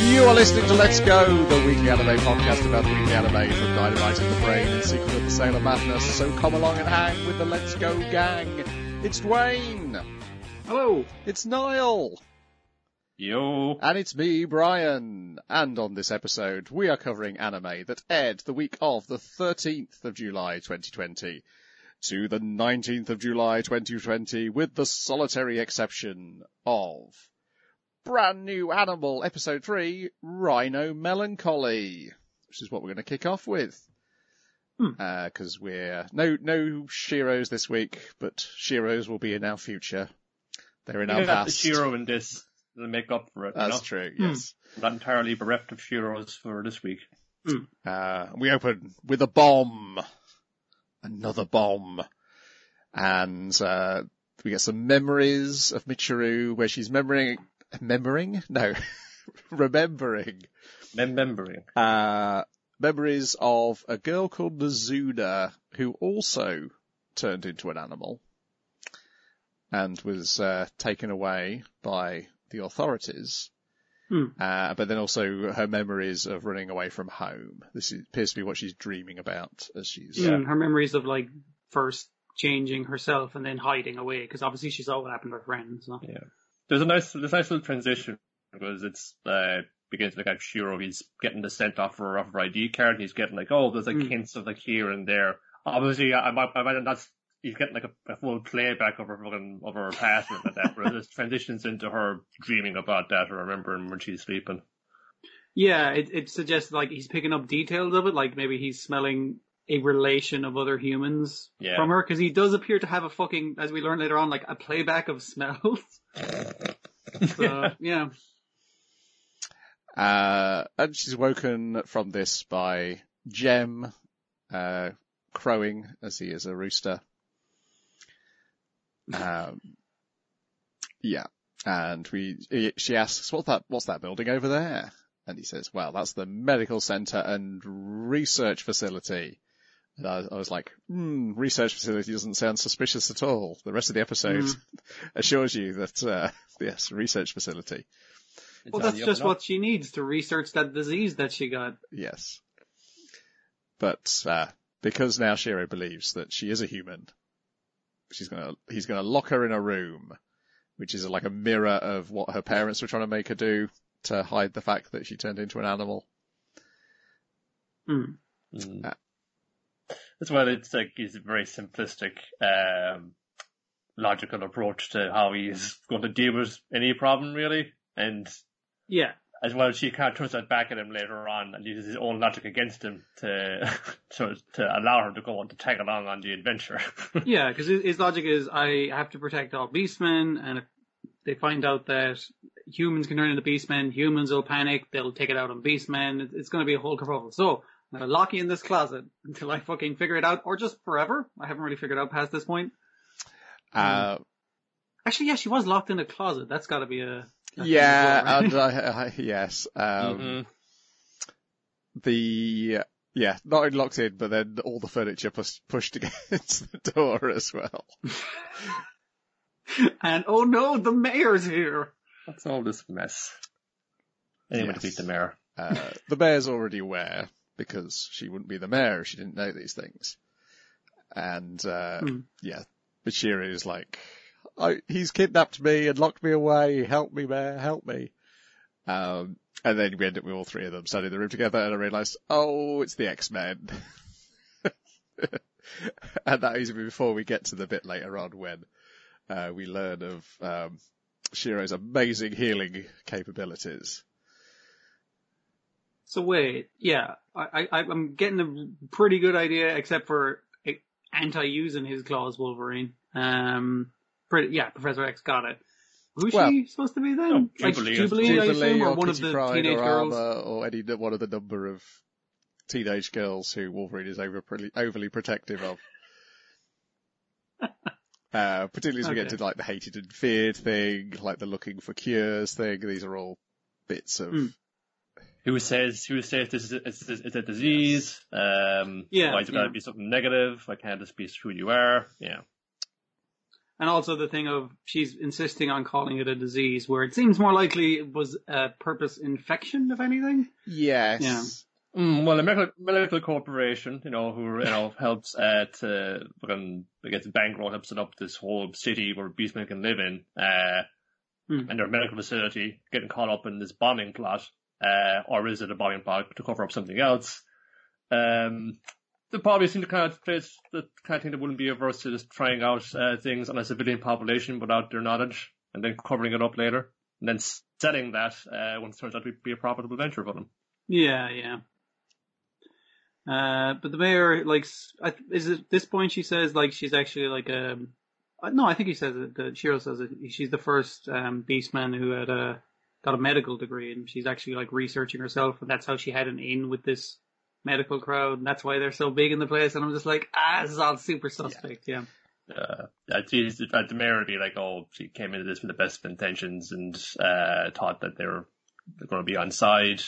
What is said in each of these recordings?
You are listening to Let's Go, the weekly anime podcast about the weekly anime from Dynamite in the Brain and Secret of the Sailor Madness. So come along and hang with the Let's Go gang. It's Dwayne. Hello. It's Niall. Yo. And it's me, Brian. And on this episode, we are covering anime that aired the week of the 13th of July 2020 to the 19th of July 2020, with the solitary exception of Brand New Animal Episode 3, Rhino Melancholy, which is what we're going to kick off with. Because we're no Shiros this week, but Shiros will be in our future. They're in our past. The Shiro in this to make up for it. That's true, yes. I'm not entirely bereft of Shiros for this week. We open with a bomb. Another bomb. And we get some memories of Michiru where she's remembering. Memories of a girl called Nazuna who also turned into an animal and was taken away by the authorities. But then also her memories of running away from home. This appears to be what she's dreaming about as she's... Her memories of, like, first changing herself and then hiding away, because obviously she saw what happened to her friends. So. Yeah. There's a nice little transition, because it's, begins to look at Shiro, he's getting the sent off for her ID card, and he's getting like, there's like hints of like here and there. Obviously, I imagine that's, he's getting like a full playback of her past and that, where it transitions into her dreaming about that or remembering when she's sleeping. Yeah, it suggests like he's picking up details of it, like maybe he's smelling a relation of other humans from her, because he does appear to have a fucking, as we learn later on, like a playback of smells. So, yeah. And she's woken from this by Jem, crowing as he is a rooster. And she asks, what's that building over there? And he says, well, that's the medical center and research facility. And I was like, research facility doesn't sound suspicious at all. The rest of the episode assures you that, yes, research facility. Well, that's just what she needs to research that disease that she got. Yes. But, because now Shiro believes that she is a human, he's gonna lock her in a room, which is like a mirror of what her parents were trying to make her do to hide the fact that she turned into an animal. That's why it's like, it's a very simplistic, logical approach to how he's going to deal with any problem, really. And as well, she kind of turns that back at him later on and uses his own logic against him to allow her to go on to tag along on the adventure. Yeah, because his logic is, I have to protect all beastmen, and if they find out that humans can turn into beastmen, humans will panic, they'll take it out on beastmen, it's going to be a whole kerfuffle. So, I'm going to lock you in this closet until I fucking figure it out, or just forever. I haven't really figured out past this point. Actually, yeah, she was locked in a closet. That's got to be a... Yeah, and yes. Not only locked in, but then all the furniture pushed against the door as well. And oh no, the mayor's here! What's all this mess? Anyone to beat the mayor. The mayor's already aware, because she wouldn't be the mayor if she didn't know these things. And, but Shiro is like, he's kidnapped me and locked me away. Help me, Mayor. Help me. And then we end up with all three of them standing in the room together, and I realised, it's the X-Men. And that is before we get to the bit later on when we learn of Shiro's amazing healing capabilities. So wait, I'm getting a pretty good idea, except for anti-using his claws Wolverine. Professor X got it. Who's she supposed to be then? Jubilee, I assume, or one of the teenage girls? Or any one of the number of teenage girls who Wolverine is overly protective of. Particularly as we get to like the hated and feared thing, like the looking for cures thing. These are all bits of... Who says this is a disease? Why is it got to be something negative? Why can't this be who you are? Yeah. And also the thing of she's insisting on calling it a disease, where it seems more likely it was a purpose infection, if anything. Yes. Yeah. Well, a medical corporation, who helps to get the bankroll, helps set up this whole city where Beastmen can live in, and their medical facility getting caught up in this bombing plot, or is it a bombing plot to cover up something else? They probably seem to kind of face the kind of thing that wouldn't be averse to just trying out things on a civilian population without their knowledge, and then covering it up later, and then selling that when it turns out to be a profitable venture for them. Yeah, yeah. But the mayor, is it this point she says, she's actually no, I think he says it, Shiro says it, she's the first, Beastman who had, got a medical degree, and she's actually, researching herself, and that's how she had an in with this medical crowd, and that's why they're so big in the place, and I'm just this is all super suspect, yeah. At the mayor be she came into this with the best of intentions and, thought that they're going to be on side,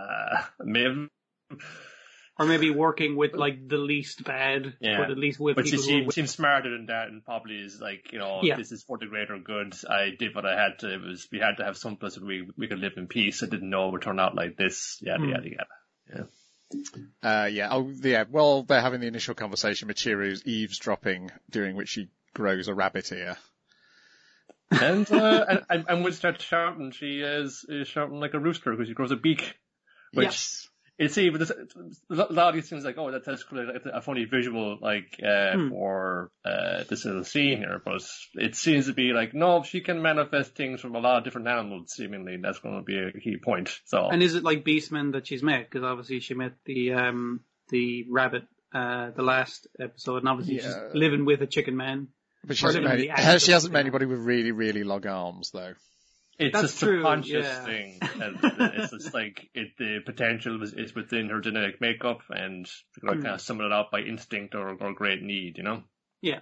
Or maybe working with, the least bad, but at least with people she seems smarter than that, and probably is this is for the greater good. I did what I had to. We had to have some place where we could live in peace. I didn't know it would turn out like this. Yada, yada, yada. Yeah. Well, they're having the initial conversation. Michiru's eavesdropping, during which she grows a rabbit ear. And when she starts shouting, she is shouting like a rooster because she grows a beak. Which... Yes. It's even a lot of these things that's a funny visual for this little scene here, but it seems to be no, she can manifest things from a lot of different animals. Seemingly, that's going to be a key point. So, and is it like Beastman that she's met? Because obviously she met the rabbit the last episode, and obviously she's living with a chicken man. But she hasn't met anybody with really, really long arms, though. It's That's a subconscious true, thing. And it's just the potential is within her genetic makeup, and you're kind of summon it out by instinct or great need, Yeah.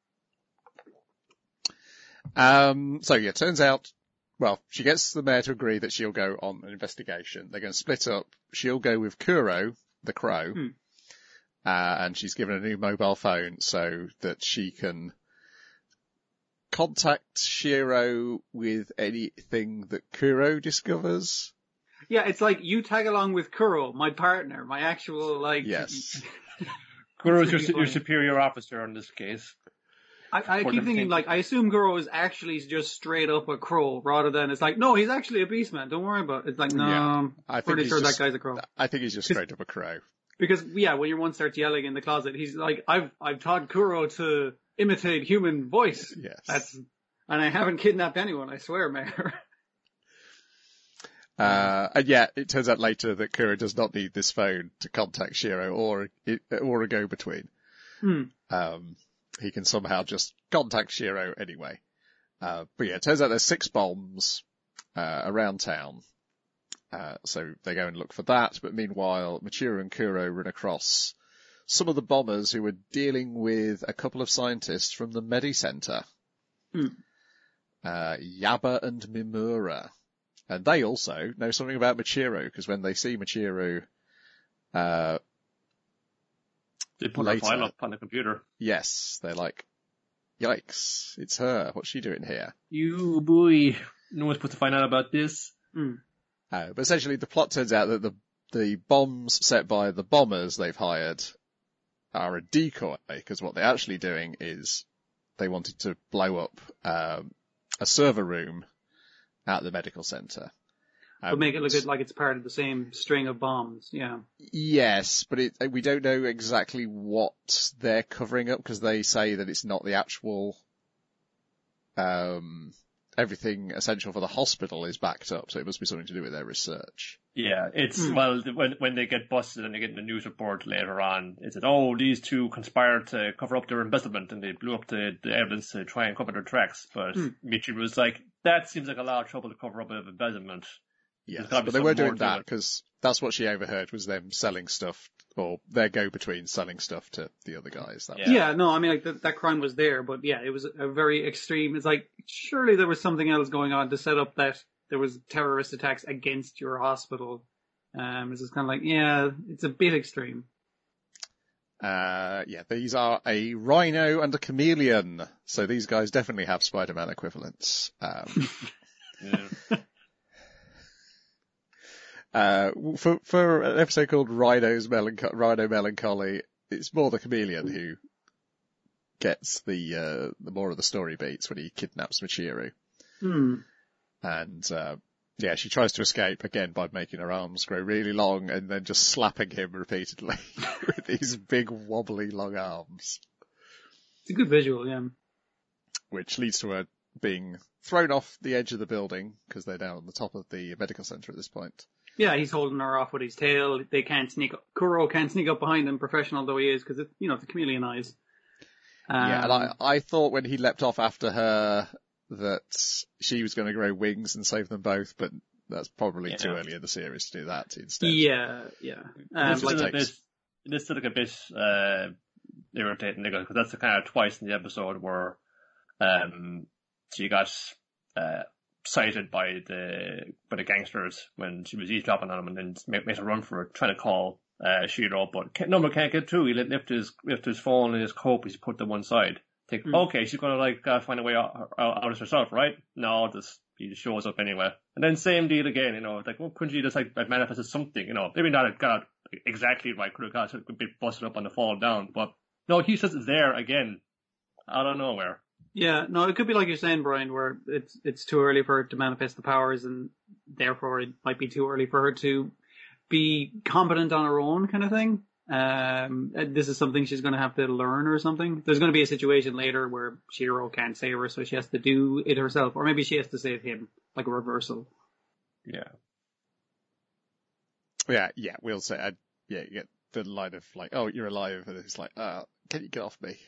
Turns out, she gets the mayor to agree that she'll go on an investigation. They're going to split up. She'll go with Kuro, the crow, and she's given a new mobile phone so that she can contact Shiro with anything that Kuro discovers. Yeah, it's you tag along with Kuro, my partner, my actual, Yes. Kuro is your superior officer in this case. I keep thinking, I assume Kuro is actually just straight up a crow, rather than it's no, he's actually a beastman, don't worry about it. It's no, I'm pretty sure that guy's a crow. I think he's just straight up a crow. Because, when your one starts yelling in the closet, he's I've taught Kuro to imitate human voice. Yes. And I haven't kidnapped anyone, I swear, Mayor. It turns out later that Kuro does not need this phone to contact Shiro or a go-between. He can somehow just contact Shiro anyway. It turns out there's 6 bombs, around town. So they go and look for that, but meanwhile, Michiru and Kuro run across some of the bombers who were dealing with a couple of scientists from the Medi Center. Yaba and Mimura. And they also know something about Michiru, because when they see Michiru, they put a file up on the computer. Yes, they're yikes, it's her, what's she doing here? You boy, no one's supposed to find out about this. But essentially the plot turns out that the bombs set by the bombers they've hired are a decoy, because what they're actually doing is they wanted to blow up a server room at the medical center. But make it look like it's part of the same string of bombs, yeah. Yes, but we don't know exactly what they're covering up, because they say that it's not the actual everything essential for the hospital is backed up, so it must be something to do with their research. Yeah, it's, when they get busted and they get in the news report later on, it's that, these two conspired to cover up their embezzlement and they blew up the evidence to try and cover their tracks. But Michiru was that seems like a lot of trouble to cover up embezzlement. Yes, but they were doing that because that's what she overheard, was them selling stuff, or their go-between selling stuff to the other guys. That crime was there, but it was a very extreme. It's surely there was something else going on to set up that there was terrorist attacks against your hospital. It's just kind of it's a bit extreme. These are a rhino and a chameleon. So these guys definitely have Spider-Man equivalents. For an episode called Rhino Melancholy, it's more the chameleon who gets the more of the story beats when he kidnaps Michiru. And, she tries to escape again by making her arms grow really long and then just slapping him repeatedly with these big wobbly long arms. It's a good visual, yeah. Which leads to her being thrown off the edge of the building because they're down on the top of the medical center at this point. Yeah, he's holding her off with his tail. They can't sneak up. Kuro can't sneak up behind him, professional though he is, because the chameleon eyes. And I thought when he leapt off after her that she was going to grow wings and save them both, but that's probably too early in the series to do that instead. Yeah. This is like a bit irritating because that's the kind of twice in the episode where she got sighted by the gangsters when she was eavesdropping on him, and then made a run for it, trying to call Shiro, but number can't get through. He lift his phone and his coat. He's put to one side. Think, okay, she's gonna find a way out of herself, right? No, he just shows up anyway. And then same deal again, couldn't you just manifested something, maybe not got exactly right, could have got a bit busted up on the fall down, but no, he's just there again, out of nowhere. Yeah, no, it could be like you're saying, Brian, where it's too early for her to manifest the powers, and therefore it might be too early for her to be competent on her own, kind of thing. This is something she's going to have to learn or something. There's going to be a situation later where Shiro can't save her, so she has to do it herself, or maybe she has to save him, like a reversal. Yeah, we'll say, you get the line of oh, you're alive, and it's like, can you get off me?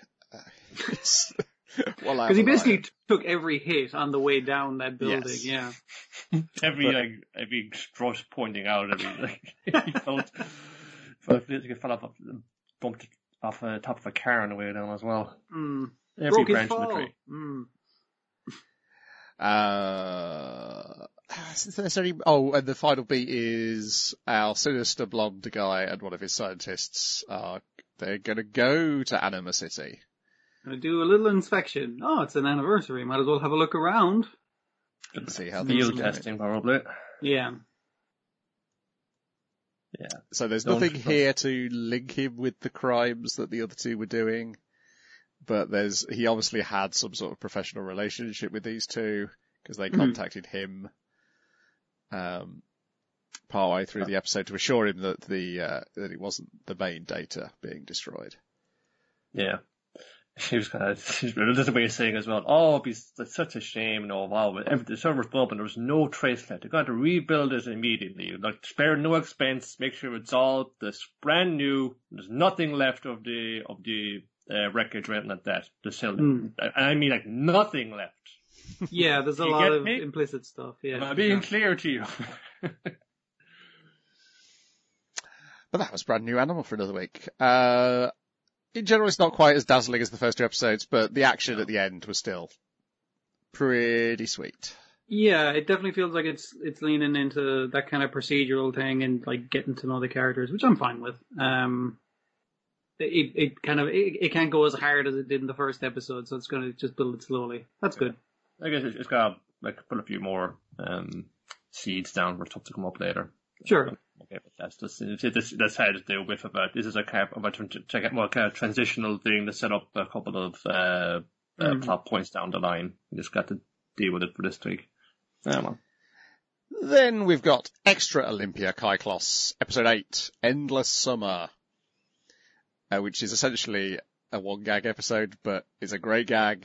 Because he basically took every hit on the way down that building. Yes. Yeah. every thrust pointing out, he felt off, bumped off the top of a car on the way down as well. Every branch of the tree. And the final beat is our sinister blonde guy and one of his scientists they're going to go to Anima City. Gonna do a little inspection. Oh, it's an anniversary. Might as well have a look around. See how field testing, probably. Yeah. So there's nothing here to link him with the crimes that the other two were doing, but he obviously had some sort of professional relationship with these two because they contacted him partway through the episode to assure him that that it wasn't the main data being destroyed. Yeah. He was there's a way of saying as well, it's such a shame, wow, the server's blew up and there was no trace left. They're going to rebuild it immediately. Spare no expense, make sure it's all this brand new, there's nothing left of the wreckage or anything like that. I mean, nothing left. Yeah, there's a lot of implicit stuff, yeah. Am I being clear to you? But that was brand new Animal for another week. In general, it's not quite as dazzling as the first two episodes, but the action at the end was still pretty sweet. Yeah, it definitely feels like it's leaning into that kind of procedural thing and getting to know the characters, which I'm fine with. It can't go as hard as it did in the first episode, so it's going to just build it slowly. That's good. I guess it's got to put a few more seeds down for stuff to come up later. Sure. Okay, but that's how to deal with it. This is a kind of transitional thing to set up a couple of plot points down the line. You just got to deal with it for this week. Then we've got Extra Olympia Kyklos, episode 8, Endless Summer, which is essentially a one gag episode, but it's a great gag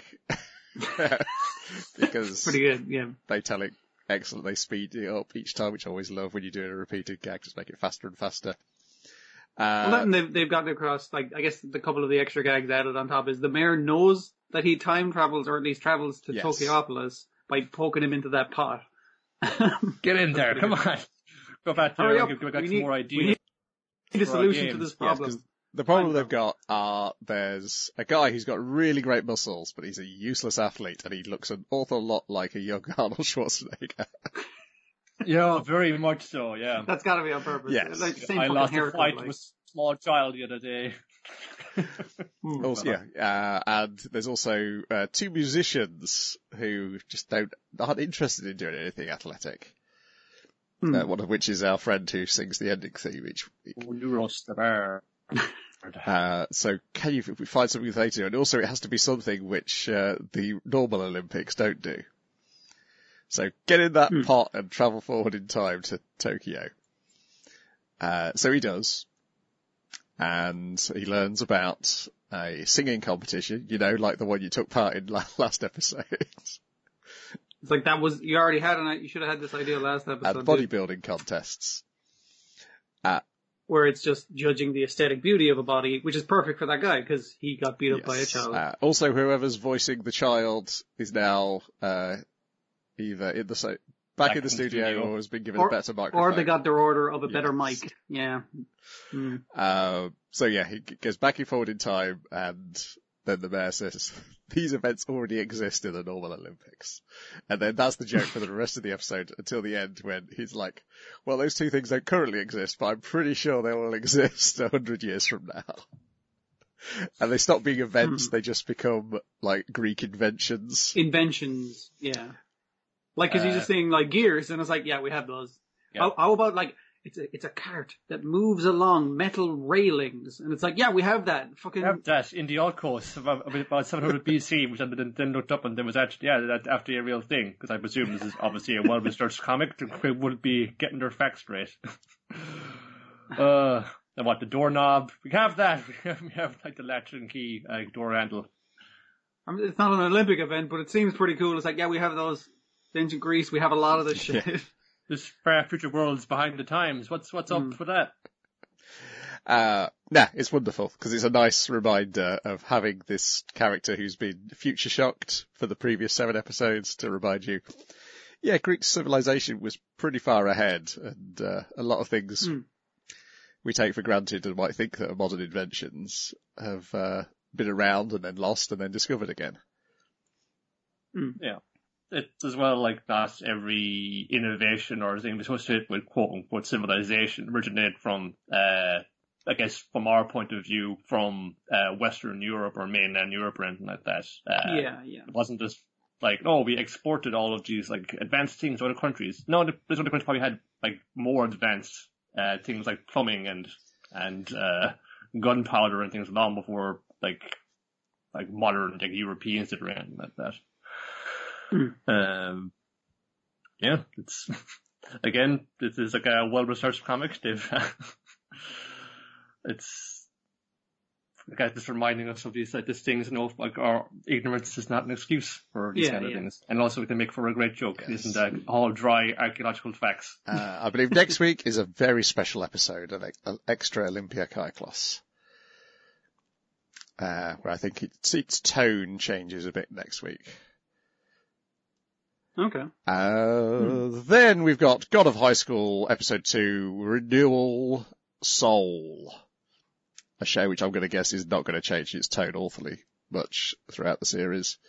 because pretty good. Yeah, they tell it. Excellent. They speed it up each time, which I always love when you do a repeated gag, just make it faster and faster. Well, they've gotten across, I guess the couple of the extra gags added on top is the mayor knows that he time travels, or at least travels to Tokyopolis by poking him into that pot. Get in there, come on. Go back there and give some more ideas. We need a solution to this problem. Yes, the problem they've got there's a guy who's got really great muscles, but he's a useless athlete, and he looks an awful lot like a young Arnold Schwarzenegger. Yeah, very much so, yeah. That's gotta be on purpose. Yes. I lost a fight with a small child the other day. Also, and there's also 2 musicians who just aren't interested in doing anything athletic. One of which is our friend who sings the ending theme each week. So if we find something they do, and also it has to be something which the normal Olympics don't do. So get in that pot and travel forward in time to Tokyo. So he does. And he learns about a singing competition, like the one you took part in last episode. It's like you already had you should have had this idea last episode. And bodybuilding contests. Where it's just judging the aesthetic beauty of a body, which is perfect for that guy, because he got beat up by a child. Also, whoever's voicing the child is now, either in the back in the studio or has been given a better microphone. Or they got their order of a better mic. Yeah. So yeah, he goes back and forward in time, and then the mayor says, these events already exist in the normal Olympics. And then that's the joke for the rest of the episode until the end when he's like, well, those 2 things don't currently exist, but I'm pretty sure they will exist 100 years from now. And they stop being events, they just become like Greek inventions. Inventions, yeah. Like, cause he's just saying like gears, and it's like, yeah, we have those. Yeah. How about like, it's a cart that moves along metal railings, and it's like, yeah, we have that. Fucking. We have that in the Outcoast about 700 BC, which then looked up and there was actually, that's actually a real thing, because I presume this is obviously a well-researched comic. They wouldn't be getting their facts straight. And what, the doorknob? We have that. We have like the latch and key door handle. I mean, it's not an Olympic event, but it seems pretty cool. It's like, yeah, we have those. Ancient Greece, we have a lot of this shit. Yeah. This far future world's behind the times. What's up with that? It's wonderful because it's a nice reminder of having this character who's been future shocked for the previous 7 episodes to remind you, yeah, Greek civilization was pretty far ahead, and a lot of things we take for granted and might think that are modern inventions have been around and then lost and then discovered again. Yeah. It's as well like not every innovation or thing associated with quote unquote civilization originate from, I guess from our point of view, from Western Europe or mainland Europe or anything like that. Yeah. It wasn't just like, oh, we exported all of these like advanced things to other countries. No, this other country probably had like more advanced things like plumbing and gunpowder and things long before like modern like Europeans did or anything like that. Yeah, it's again, this is like a well-researched comic. It's like just reminding us of these things, like our ignorance is not an excuse for these kind of things, and also it can make for a great joke. Yes. Isn't all dry archaeological facts? I believe next week is a very special episode of Extra Olympia Kyklos, where I think its tone changes a bit next week. Okay. Then we've got God of High School, Episode 2, Renewal Soul. A show which I'm going to guess is not going to change its tone awfully much throughout the series.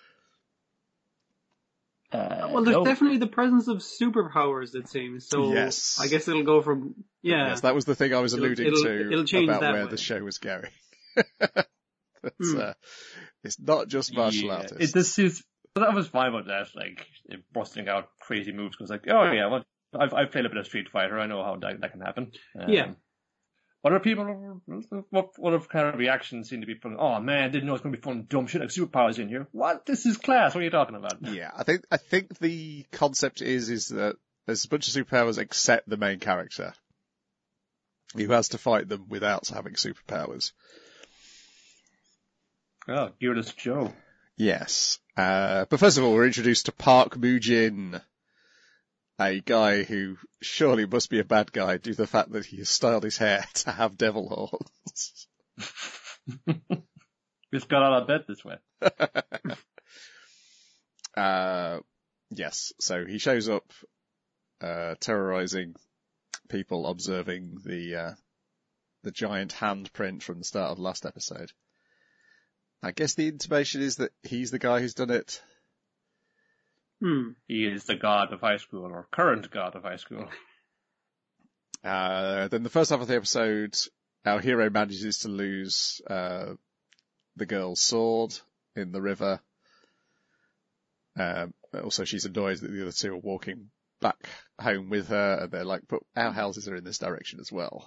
Well, there's definitely the presence of superpowers, it seems. So yes. I guess it'll go from, Yes, that was the thing I was alluding to about where the show was going. It's not just martial artists. That was fine about that, like, busting out crazy moves, because like, oh yeah, well, I've played a bit of Street Fighter, I know how that can happen. Other people, what of kind of reactions seem to be from, oh man, didn't know it's going to be fun, dumb shit like superpowers in here. What? This is class, what are you talking about? Yeah, I think the concept is that there's a bunch of superpowers except the main character, who has to fight them without having superpowers. Oh, Gearless Joe. Yes. But first of all, we're introduced to Park Moo-jin, a guy who surely must be a bad guy due to the fact that he has styled his hair to have devil horns. He's got out of bed this way. Yes, so he shows up, terrorizing people observing the giant handprint from the start of the last episode. I guess the intimation is that he's the guy who's done it. He is the god of high school, or current god of high school. Then the first half of the episode, our hero manages to lose the girl's sword in the river. Also, she's annoyed that the other two are walking back home with her, and they're like, but our houses are in this direction as well.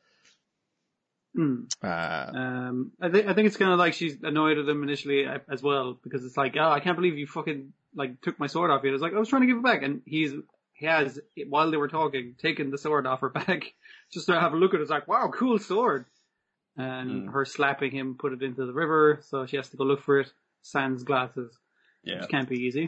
I think it's kind of like she's annoyed at him initially as well, because it's like, oh, I can't believe you fucking like took my sword off you. It's like, I was trying to give it back, and he has, while they were talking, taken the sword off her back just to have a look at it. It's like, wow, cool sword. And her slapping him put it into the river, so she has to go look for it. Sans glasses, which can't be easy.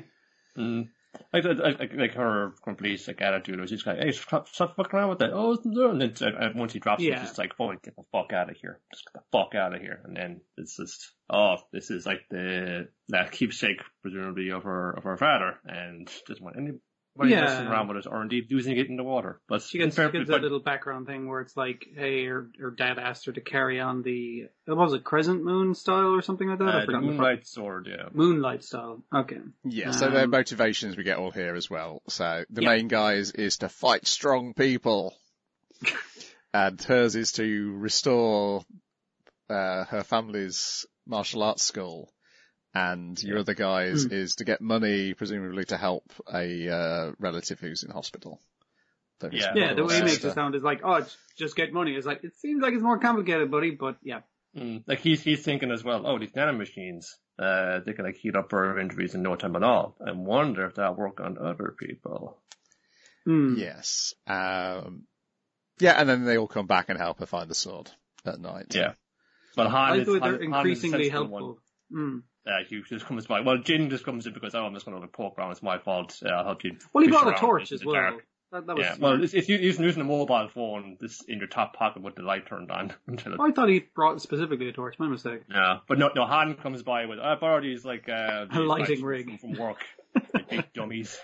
Like her complete like attitude was just like, hey, stop fucking around with that. Oh, and then once he drops it, it's just like, oh, get the fuck out of here. Just get the fuck out of here. And then it's just, this is like that keepsake, presumably, of her father, and doesn't want anybody messing around with it, or indeed losing it in the water. But she gets that little background thing where it's like, hey, her dad asked her to carry on the, what was it, Crescent Moon style or something like that? I forgot. The Moonlight Sword, yeah. Moonlight style, okay. Yeah, so their motivations we get all here as well. So the main guy is to fight strong people. And hers is to restore her family's martial arts school. And your other guy's is to get money, presumably to help a relative who's in hospital. The way he makes it sound is like, oh, it's just get money. It's like, it seems like it's more complicated, buddy, but yeah. Like he's thinking as well, oh, these nanomachines, they can like heal up her injuries in no time at all. I wonder if that'll work on other people. Yes. And then they all come back and help her find the sword at night. Yeah. But Han is increasingly helpful. He just comes by. Well, Jin just comes in because, I'm just going to poke around. It's my fault. I'll help you. Well, he brought a torch as well. That was well, it's using a mobile phone this in your top pocket with the light turned on. I thought he brought specifically a torch. My mistake. Yeah, but no. Han comes by with I borrowed these like a lighting rig from work. Like, big dummies.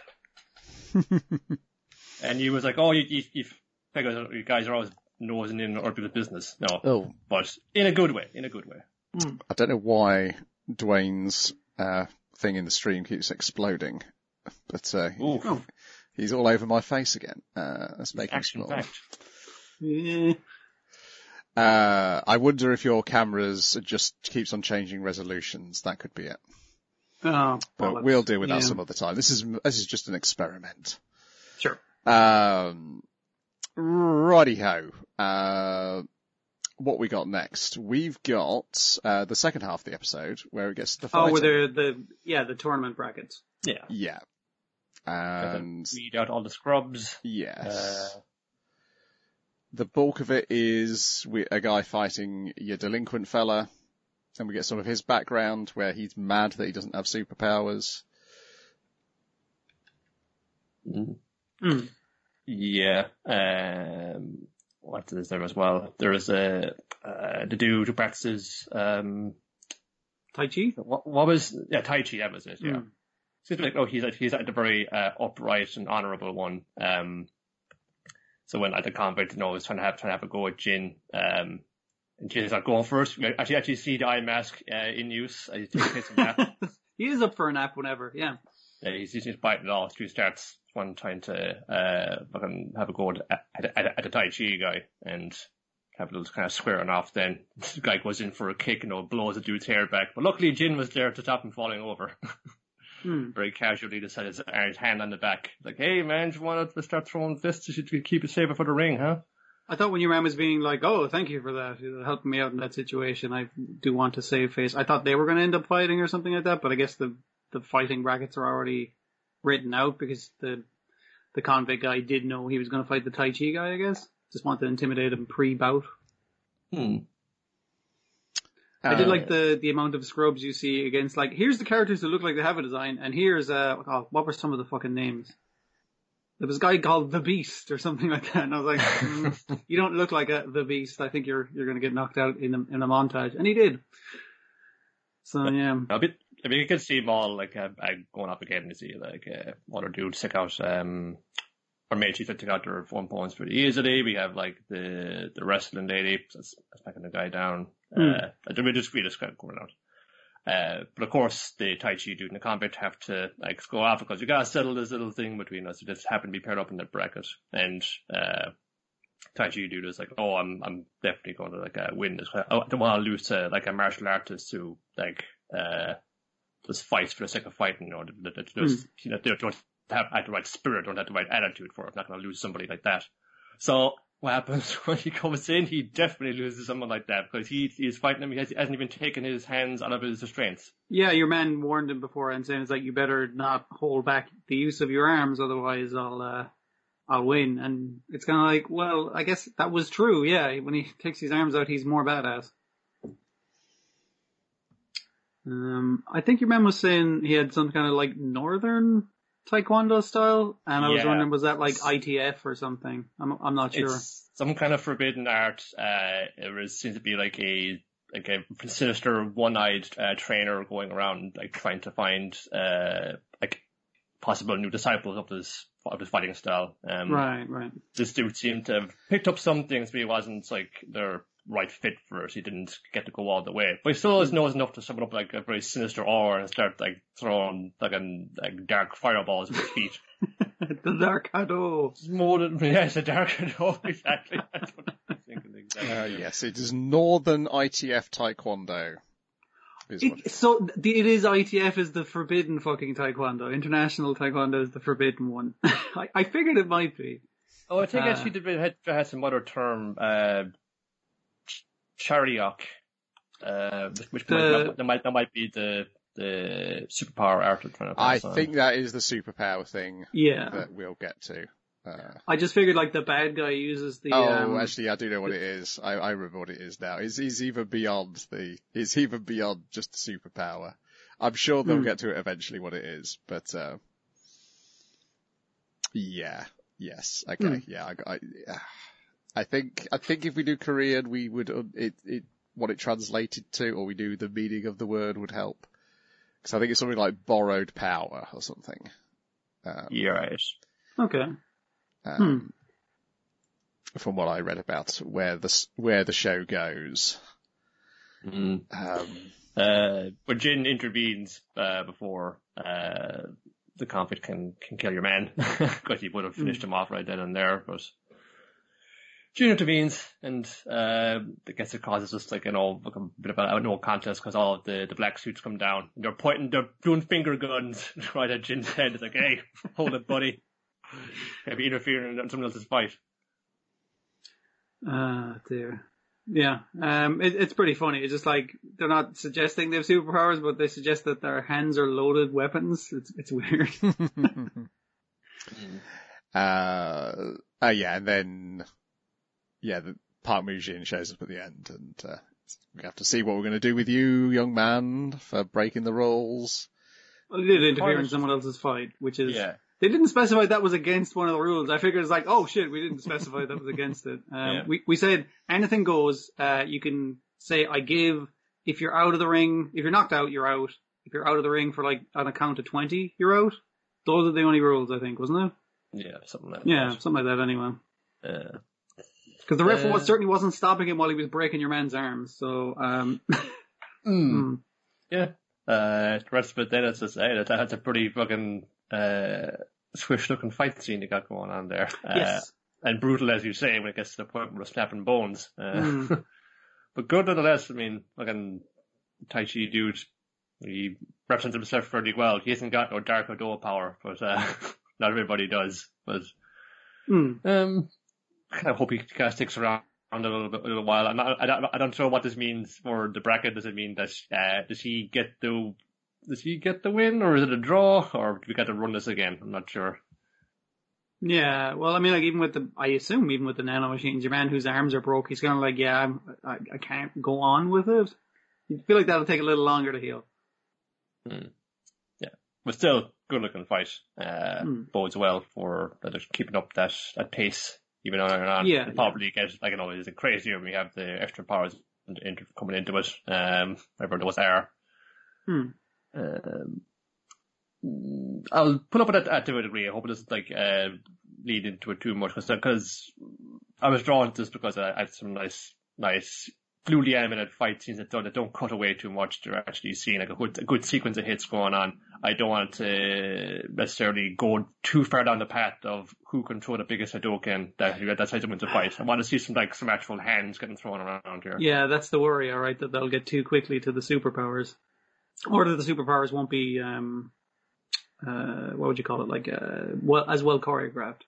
And he was like, "Oh, you guys are always nosing in other people's business." No, but in a good way. I don't know why Dwayne's thing in the stream keeps exploding, but he's all over my face again. Let's make him small. I wonder if your cameras just keeps on changing resolutions. That could be it. But we'll deal with that some other time. This is just an experiment. Sure. Righty-ho. What we got next? We've got the second half of the episode where it gets to the fighting. With the tournament brackets. Yeah. And weed out all the scrubs. Yes. The bulk of it is a guy fighting your delinquent fella, and we get some of his background where he's mad that he doesn't have superpowers. Yeah. What is there as well? There is the dude who practices Tai Chi. What was Tai Chi? That was it. Yeah. Seems like he's at the very upright and honourable one. So when at the convent, he's trying to have a go at Jin. And Jin's not going first. We actually see the eye mask in use. He's taking a nap. He is up for a nap whenever. Yeah. Yeah, he's just biting it off. He starts one trying to have a go at the Tai Chi guy and have a little kind of squaring off. Then the guy goes in for a kick and blows the dude's hair back. But luckily Jin was there to stop him falling over. Very casually just had his hand on the back. Like, hey man, you want to start throwing fists to keep it safer for the ring, huh? I thought when your man was being like, oh, thank you for that, helping me out in that situation. I do want to save face. I thought they were going to end up fighting or something like that, but I guess the fighting brackets are already written out because the convict guy did know he was going to fight the Tai Chi guy, I guess. Just wanted to intimidate him pre-bout. I did like the amount of scrubs you see against, like, here's the characters that look like they have a design, and here's, what were some of the fucking names? There was a guy called The Beast or something like that, and I was like, you don't look like The Beast. I think you're going to get knocked out in a montage. And he did. So, yeah. You can see them all, like, going up again to see, like, one or dudes take out, or mages that take out their phone points pretty easily. We have, like, the wrestling lady, that's knocking the guy down. We just kind of going out. But of course, the Tai Chi dude and the convict have to, like, go off because you gotta settle this little thing between us. It just happened to be paired up in the bracket. And, Taichi dude is like, oh, I'm definitely going to win this. I don't want to lose to a martial artist who just fights for the sake of fighting. That just they don't have the right spirit, don't have the right attitude for it. I'm not going to lose somebody like that. So what happens when he comes in? He definitely loses someone like that because he's fighting him. He hasn't even taken his hands out of his restraints. Yeah, your man warned him before and saying it's like, you better not hold back the use of your arms, otherwise I'll win. And it's kind of like, well, I guess that was true. Yeah, when he takes his arms out, he's more badass. I think your man was saying he had some kind of like northern Taekwondo style, and I was wondering, was that like ITF or something? I'm not sure. It's some kind of forbidden art. It seems to be like a sinister one-eyed trainer going around like trying to find like possible new disciples of his fighting style. Right. This dude seemed to have picked up some things, but he wasn't like their right fit for it. He didn't get to go all the way, but he still knows enough to summon up like a very sinister aura and start like throwing like dark fireballs with his feet. The Dark Hado. Yes, the Dark Hado, exactly. That's what I'm thinking exactly. Yes, it is Northern ITF Taekwondo. It is ITF is the forbidden fucking Taekwondo. International Taekwondo is the forbidden one. I figured it might be. Oh, I think actually it had some other term, Chariok, which might be the superpower art of trying to pass on. I think that is the superpower thing. Yeah. That we'll get to. I just figured like the bad guy uses the. Actually, I do know what it is. I remember what it is now. He's even beyond just the superpower. I'm sure they'll get to it eventually. What it is, but yeah, yes, okay, yeah. I think if we do Korean, we would what it translated to, or we do the meaning of the word would help. Because I think it's something like borrowed power or something. You're right. Okay. From what I read about where the show goes. But Jin intervenes before the conflict can kill your man, because he would have finished him off right then and there. But Jin intervenes, and I guess it causes just like a bit of a no contest because all of the black suits come down and they're doing finger guns right at Jin's head. It's like, hey, hold it, buddy. Maybe interfering in someone else's fight. Dear. Yeah. It's pretty funny. It's just like, they're not suggesting they have superpowers, but they suggest that their hands are loaded weapons. It's weird. And then, the Park Mu-jin shows up at the end, and we have to see what we're going to do with you, young man, for breaking the rules. Well, they did interfere in someone else's fight, which is... Yeah. They didn't specify that was against one of the rules. I figured it's like, oh shit, we didn't specify that was against it. We said anything goes. You can say, I give, if you're out of the ring, if you're knocked out, you're out. If you're out of the ring for like on a count of 20, you're out. Those are the only rules, I think, wasn't it? Yeah, something like that. Yeah, something like that anyway. Because the ref certainly wasn't stopping him while he was breaking your man's arms, so, Yeah. The rest of it then, it's just, that's a pretty fucking, swish-looking fight scene you got going on there. Yes. And brutal, as you say, when it gets to the point where we're snapping bones. But good nonetheless. I mean, fucking Taichi dude, he represents himself fairly well. He hasn't got no Dark Hado power, but not everybody does. But I kind of hope he kind of sticks around a little while. I don't know what this means for the bracket. Does it mean that does he get the win, or is it a draw, or do we got to run this again? I'm not sure. Yeah, well, I mean, like I assume even with the nano machines, your man whose arms are broke, he's kind of like, yeah, I can't go on with it. You feel like that'll take a little longer to heal. Yeah, but still, good looking fight. Bodes well for that they're keeping up that pace even on and on. Yeah, probably get is it crazier when we have the extra powers coming into it. Whatever those are. I'll put up with that to a degree. I hope it doesn't lead into it too much, because I was drawn to this because I had some nice fluidly animated fight scenes that don't cut away too much. They're actually seeing like a good sequence of hits going on. I don't want to necessarily go too far down the path of who can throw the biggest Hadouken that's how to win the fight. I want to see some actual hands getting thrown around here. Yeah, that's the worry, alright, that they'll get too quickly to the superpowers. Or that the superpowers won't be, what would you call it, as well choreographed.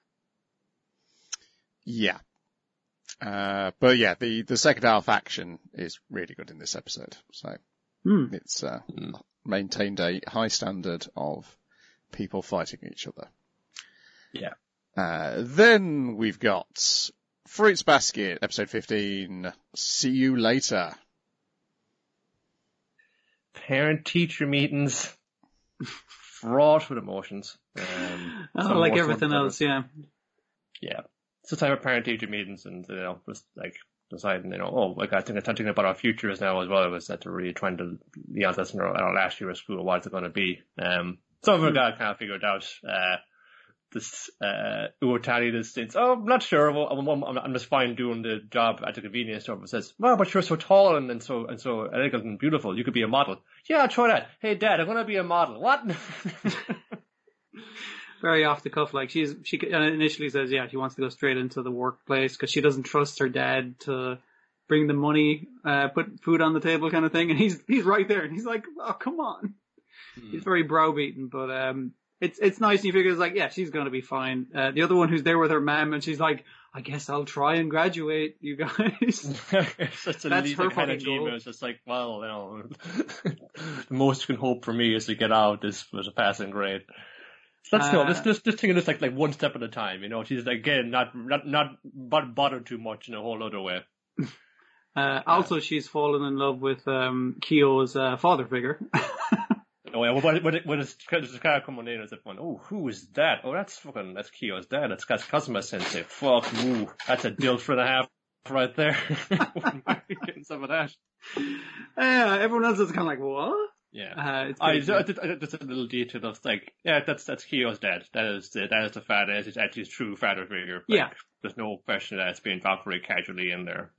Yeah. But yeah, the second half action is really good in this episode. So it's maintained a high standard of people fighting each other. Yeah. Then we've got Fruits Basket, episode 15. See you later. Parent-teacher meetings. Fraught with emotions. Like everything else, yeah. Yeah. It's the type of parent-teacher meetings and, just deciding, I think thinking about our futures now as well. It was that they're really trying to be honest in our last year of school, what's it going to be. Some of it got kind of figured out. This, Uotani, I'm not sure. I'm just fine doing the job at the convenience store. But says, well, but you're so tall and so elegant and beautiful. You could be a model. Yeah, I'll try that. Hey, Dad, I'm going to be a model. What? Very off the cuff. Like she initially says, yeah, she wants to go straight into the workplace because she doesn't trust her dad to bring the money, put food on the table kind of thing. And he's right there and he's like, oh, come on. He's very browbeaten, but, it's nice. And you figure it's like, yeah, she's going to be fine. The other one who's there with her mom and she's like, I guess I'll try and graduate, you guys. That's her kind of goal. It's just like, well, the most you can hope for me is to get out this was a passing grade. That's this thing is like one step at a time, she's again not bothered too much in a whole other way. Also she's fallen in love with Kyo's father figure. Oh yeah, when it's kind of coming in as if oh, who is that? Oh, that's Kyo's dad. That's Kazuma Sensei. Fuck, ooh, that's a dilf and a half right there. Getting some of that. Yeah, everyone else is kind of like, what? Yeah, just a little detail of that's Kyo's dad. That is the father. It's actually his true father figure. Yeah, there's no question that it's being talked very casually in there.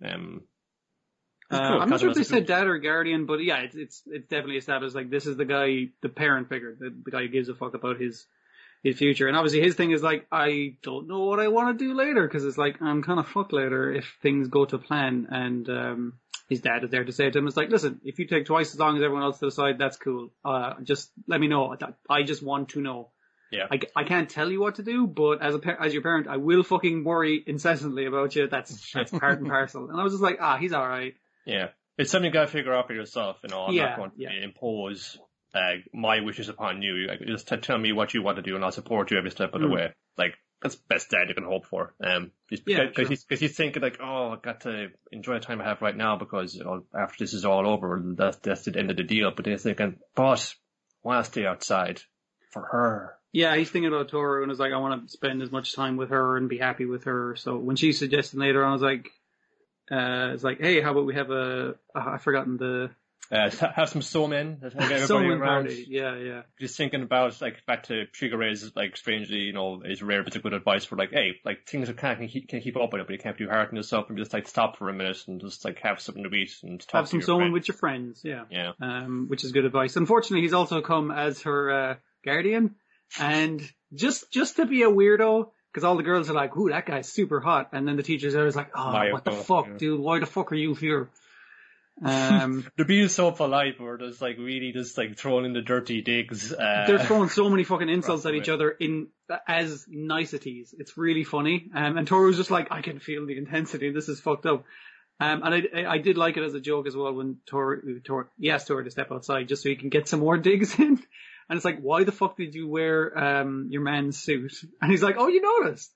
Cool. I'm not sure if they said dad or guardian, but yeah, it's definitely established this is the guy, the parent figure, the guy who gives a fuck about his future. And obviously his thing is I don't know what I want to do later because it's I'm kind of fucked later if things go to plan. And his dad is there to say to him, it's listen, if you take twice as long as everyone else to decide, that's cool. Just let me know. I just want to know. Yeah. I can't tell you what to do, but as your parent, I will fucking worry incessantly about you. That's part and parcel. And I was just he's alright. Yeah. It's something you gotta figure out for yourself, I'm not going to impose my wishes upon you. Just tell me what you want to do and I'll support you every step of the way. That's the best dad you can hope for. Because he's thinking I got to enjoy the time I have right now because after this is all over, that's the end of the deal. But then he's thinking, boss, I want to stay outside for her. Yeah, he's thinking about Toru and is I want to spend as much time with her and be happy with her. So when she suggested later on, I was it's hey, how about we have I've forgotten the... have some somen. Somen party, yeah. Just thinking about, back to Shigeru's, strangely, his rare bit of good advice for, hey, things can keep up with it, but you can't be hard on yourself and just, stop for a minute and just, have something to eat and talk have some somen with your friends, yeah. Yeah. Which is good advice. Unfortunately, he's also come as her, guardian, and just to be a weirdo, because all the girls are ooh, that guy's super hot. And then the teachers are always what the fuck, dude? Why the fuck are you here? They're being so polite, or there's really just throwing in the dirty digs. They're throwing so many fucking insults at each other as niceties. It's really funny. And Toru's just I can feel the intensity. This is fucked up. And I did like it as a joke as well when he asked Toru to step outside just so he can get some more digs in. And it's why the fuck did you wear, your man's suit? And he's oh, you noticed.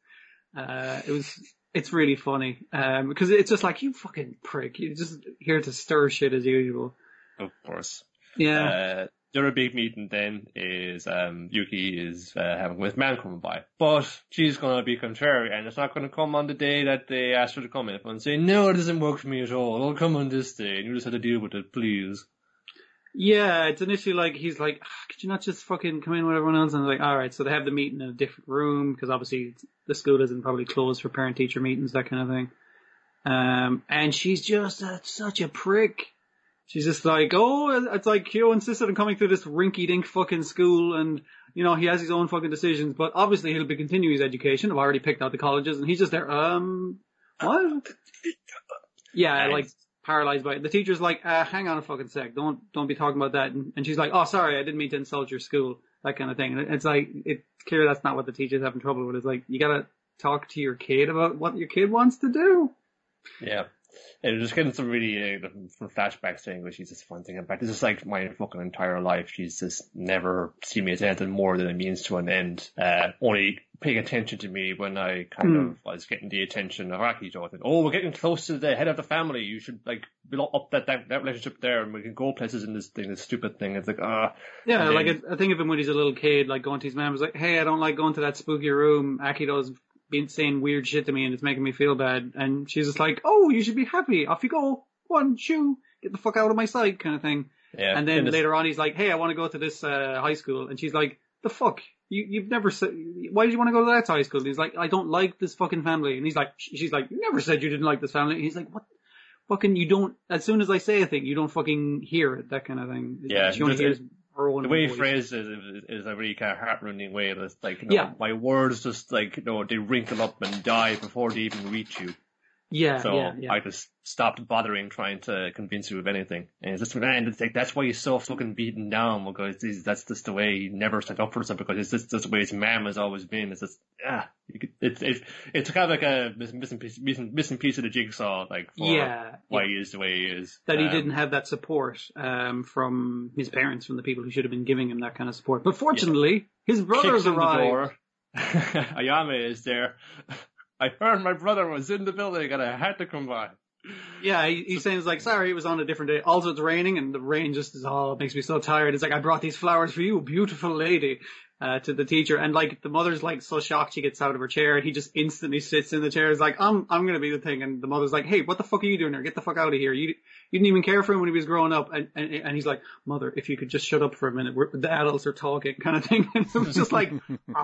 It's really funny. Because it's just you fucking prick. You're just here to stir shit as usual. Of course. Yeah. The other big meeting then is, Yuki is, having with man coming by. But she's gonna be contrary and it's not gonna come on the day that they asked her to come in and say, no, it doesn't work for me at all. It'll come on this day and you just have to deal with it, please. Yeah, it's initially he's could you not just fucking come in with everyone else? And alright, so they have the meeting in a different room, because obviously the school isn't probably closed for parent-teacher meetings, that kind of thing. And she's just such a prick. she's just like, oh, it's like Kyo insisted on coming through this rinky-dink fucking school, and you know he has his own fucking decisions, but obviously he'll be continuing his education. I've already picked out the colleges, and he's just there. What? Yeah, like paralyzed by it. The teacher's like, hang on a fucking sec, don't be talking about that. And she's like, oh, sorry, I didn't mean to insult your school, that kind of thing. And it's like, it's clear that's not what the teacher's having trouble with. It's like, you gotta talk to your kid about what your kid wants to do. Yeah. And just getting some really from flashbacks saying she's just fun thing about this is like my fucking entire life. She's just never seen me as anything more than a means to an end. Only paying attention to me when I kind of was getting the attention of Akito. Oh, we're getting close to the head of the family. You should like build up that relationship there, and we can go places in this thing, this stupid thing. It's like yeah, like I think of him when he's a little kid, like going to his mom, was like, hey, I don't like going to that spooky room. Akito's been saying weird shit to me and it's making me feel bad. And she's just like, oh, you should be happy. Off you go. One, shoo. Get the fuck out of my sight, kind of thing. Yeah. And then later on he's like, hey, I want to go to this high school. And she's like, the fuck? You've never said, why did you want to go to that high school? And he's like, I don't like this fucking family. And she's like, you never said you didn't like this family. And he's like, what? Fucking, you don't, as soon as I say a thing, you don't fucking hear it, that kind of thing. Yeah. She only hears her own the way he voice. phrased it is a really kind of heart-rending way. That's like, you know, my words just like, you know, they wrinkle up and die before they even reach you. Yeah, so yeah. I just stopped bothering trying to convince you of anything. And it's just, man, it's like, that's why he's so fucking beaten down, because that's just the way he never set up for himself, because it's just the way his mom has always been. It's just, it's kind of like a missing piece of the jigsaw, like, for why he is the way he is. That he didn't have that support, from his parents, from the people who should have been giving him that kind of support. But fortunately, his brothers arrived. Ayame is there. I heard my brother was in the building and I had to come by. Yeah, he's saying, it's like, sorry, it was on a different day. Also, it's raining and the rain just is, makes me so tired. It's like, I brought these flowers for you, beautiful lady, to the teacher. And like, the mother's like so shocked she gets out of her chair and he just instantly sits in the chair. He's like, I'm gonna be the thing. And the mother's like, hey, what the fuck are you doing here? Get the fuck out of here. You didn't even care for him when he was growing up. And he's like, mother, if you could just shut up for a minute. The adults are talking, kind of thing. And it was just like,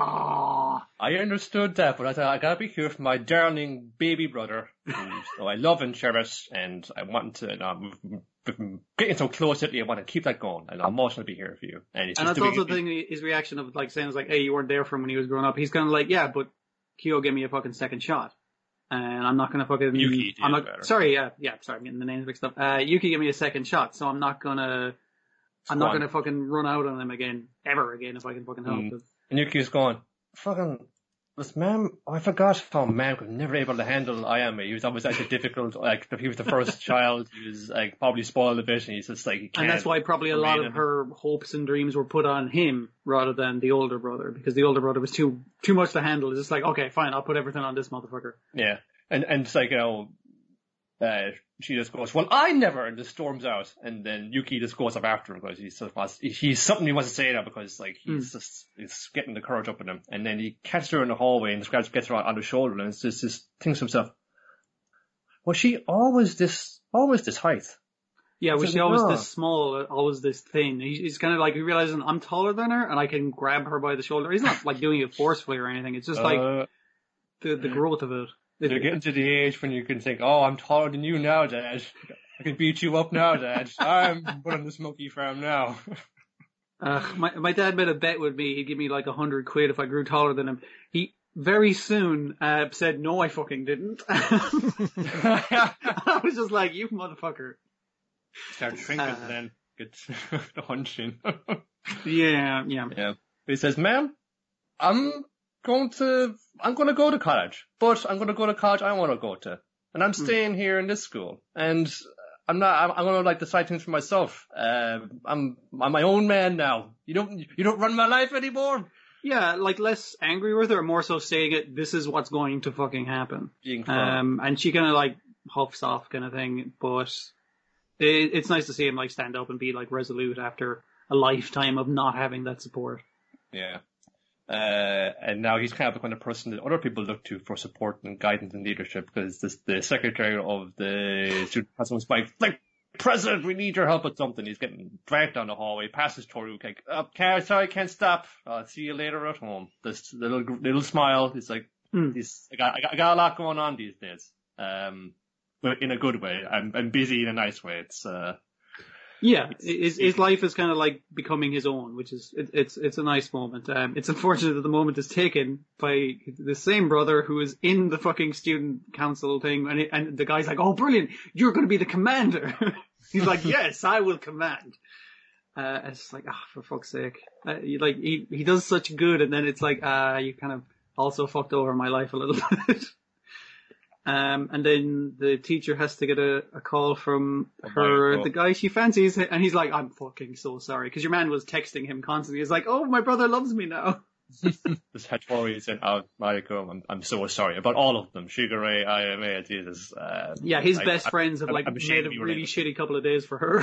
I understood that, but I thought, I gotta be here for my darling baby brother. So I love and cherish, and I want to, getting so close to you, I want to keep that going, and I'm always going to be here for you. And that's also the thing, his reaction of like saying, like, hey, you weren't there for him when he was growing up. He's kind of like, yeah, but Kyo gave me a fucking second shot. And I'm not going to fucking, Yuki I'm not, sorry, sorry, I'm getting the names mixed up. Yuki gave me a second shot, so I'm not gonna fucking run out on him ever again, if I can fucking help it. And Yuki's going, fucking, was Mam, I forgot how Mam was never able to handle Ayame. He was always actually difficult, like, he was the first child, he was, like, probably spoiled a bit, and he's just like, he can't. And that's why probably a lot of her hopes and dreams were put on him, rather than the older brother, because the older brother was too much to handle. It's just like, okay, fine, I'll put everything on this motherfucker. Yeah. And it's like, you know, she just goes, well, I never, and just storms out, and then Yuki just goes up after him, because he's something he wants to say now, because, like, he's getting the courage up in him, and then he catches her in the hallway, and gets her on the shoulder, and it's just thinks to himself, was she always this height? Yeah, was she always this small, always this thin? He's kind of like, realizing I'm taller than her, and I can grab her by the shoulder. He's not, like, doing it forcefully or anything, it's just, like, the growth of it. You're getting to the age when you can think, oh, I'm taller than you now, Dad. I can beat you up now, Dad. I'm running the Smoky Farm now. My dad made a bet with me. He'd give me like £100 if I grew taller than him. He very soon said, no, I fucking didn't. I was just like, you motherfucker. Start shrinking then. Get the hunching. Yeah. He says, ma'am, I'm going to go to college, but I'm going to go to college I want to go to, and I'm staying here in this school, and I'm going to like decide things for myself. I'm my own man now. You don't run my life anymore. Yeah, like less angry with her, more so saying it, this is what's going to fucking happen. And she kind of like huffs off kind of thing, but it's nice to see him like stand up and be like resolute after a lifetime of not having that support. Yeah. And now he's kind of the kind of person that other people look to for support and guidance and leadership, because the secretary of the student council was like, President, we need your help with something. He's getting dragged down the hallway, passes Toru, like, sorry, can't stop. I'll see you later at home. This little smile. He's like, I got a lot going on these days. But in a good way. I'm busy in a nice way. It's, Yeah, his life is kind of like becoming his own, which is it's a nice moment. It's unfortunate that the moment is taken by the same brother who is in the fucking student council thing, and the guy's like, "Oh, brilliant! You're going to be the commander." He's like, "Yes, I will command." It's like, for fuck's sake! He does such good, and then it's like, you kind of also fucked over my life a little bit. And then the teacher has to get a call from the guy she fancies, and he's like, "I'm fucking so sorry," because your man was texting him constantly. He's like, "Oh, my brother loves me now." This Hattori said, "Oh, Mariko, I'm so sorry about all of them. Sugar Ray, IMA, Jesus." Yeah, his best friends have made a really shitty couple of days for her.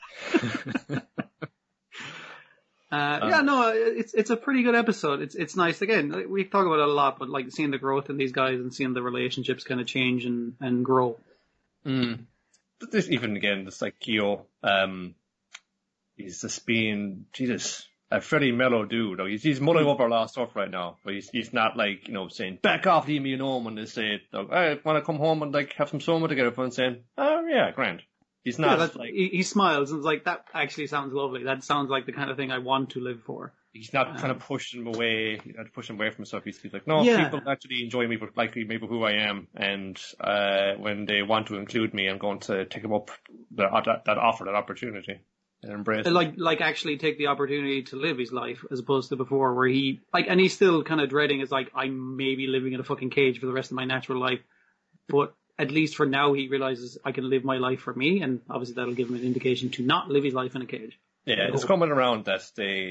It's a pretty good episode. It's nice. Again, we talk about it a lot, but like seeing the growth in these guys and seeing the relationships kind of change and grow. But this, even again, it's like Kyo, he's just being, Jesus, a fairly mellow dude. He's mulling over a lot of stuff right now, but he's not like, saying, "Back off, leave me alone," when they say, "I want to come home and like have some summer together," and saying, "Oh yeah, grand." He's not he smiles and is like, "That actually sounds lovely. That sounds like the kind of thing I want to live for." He's not kind of pushing him away, pushing away from stuff. He's like, "No, people actually enjoy me, but like me for who I am. And when they want to include me, I'm going to take them up that offer, that opportunity, and embrace it." Like actually take the opportunity to live his life, as opposed to before, where and he's still kind of dreading. It's like, I may be living in a fucking cage for the rest of my natural life, but at least for now, he realizes I can live my life for me, and obviously that'll give him an indication to not live his life in a cage. Yeah, it's coming around that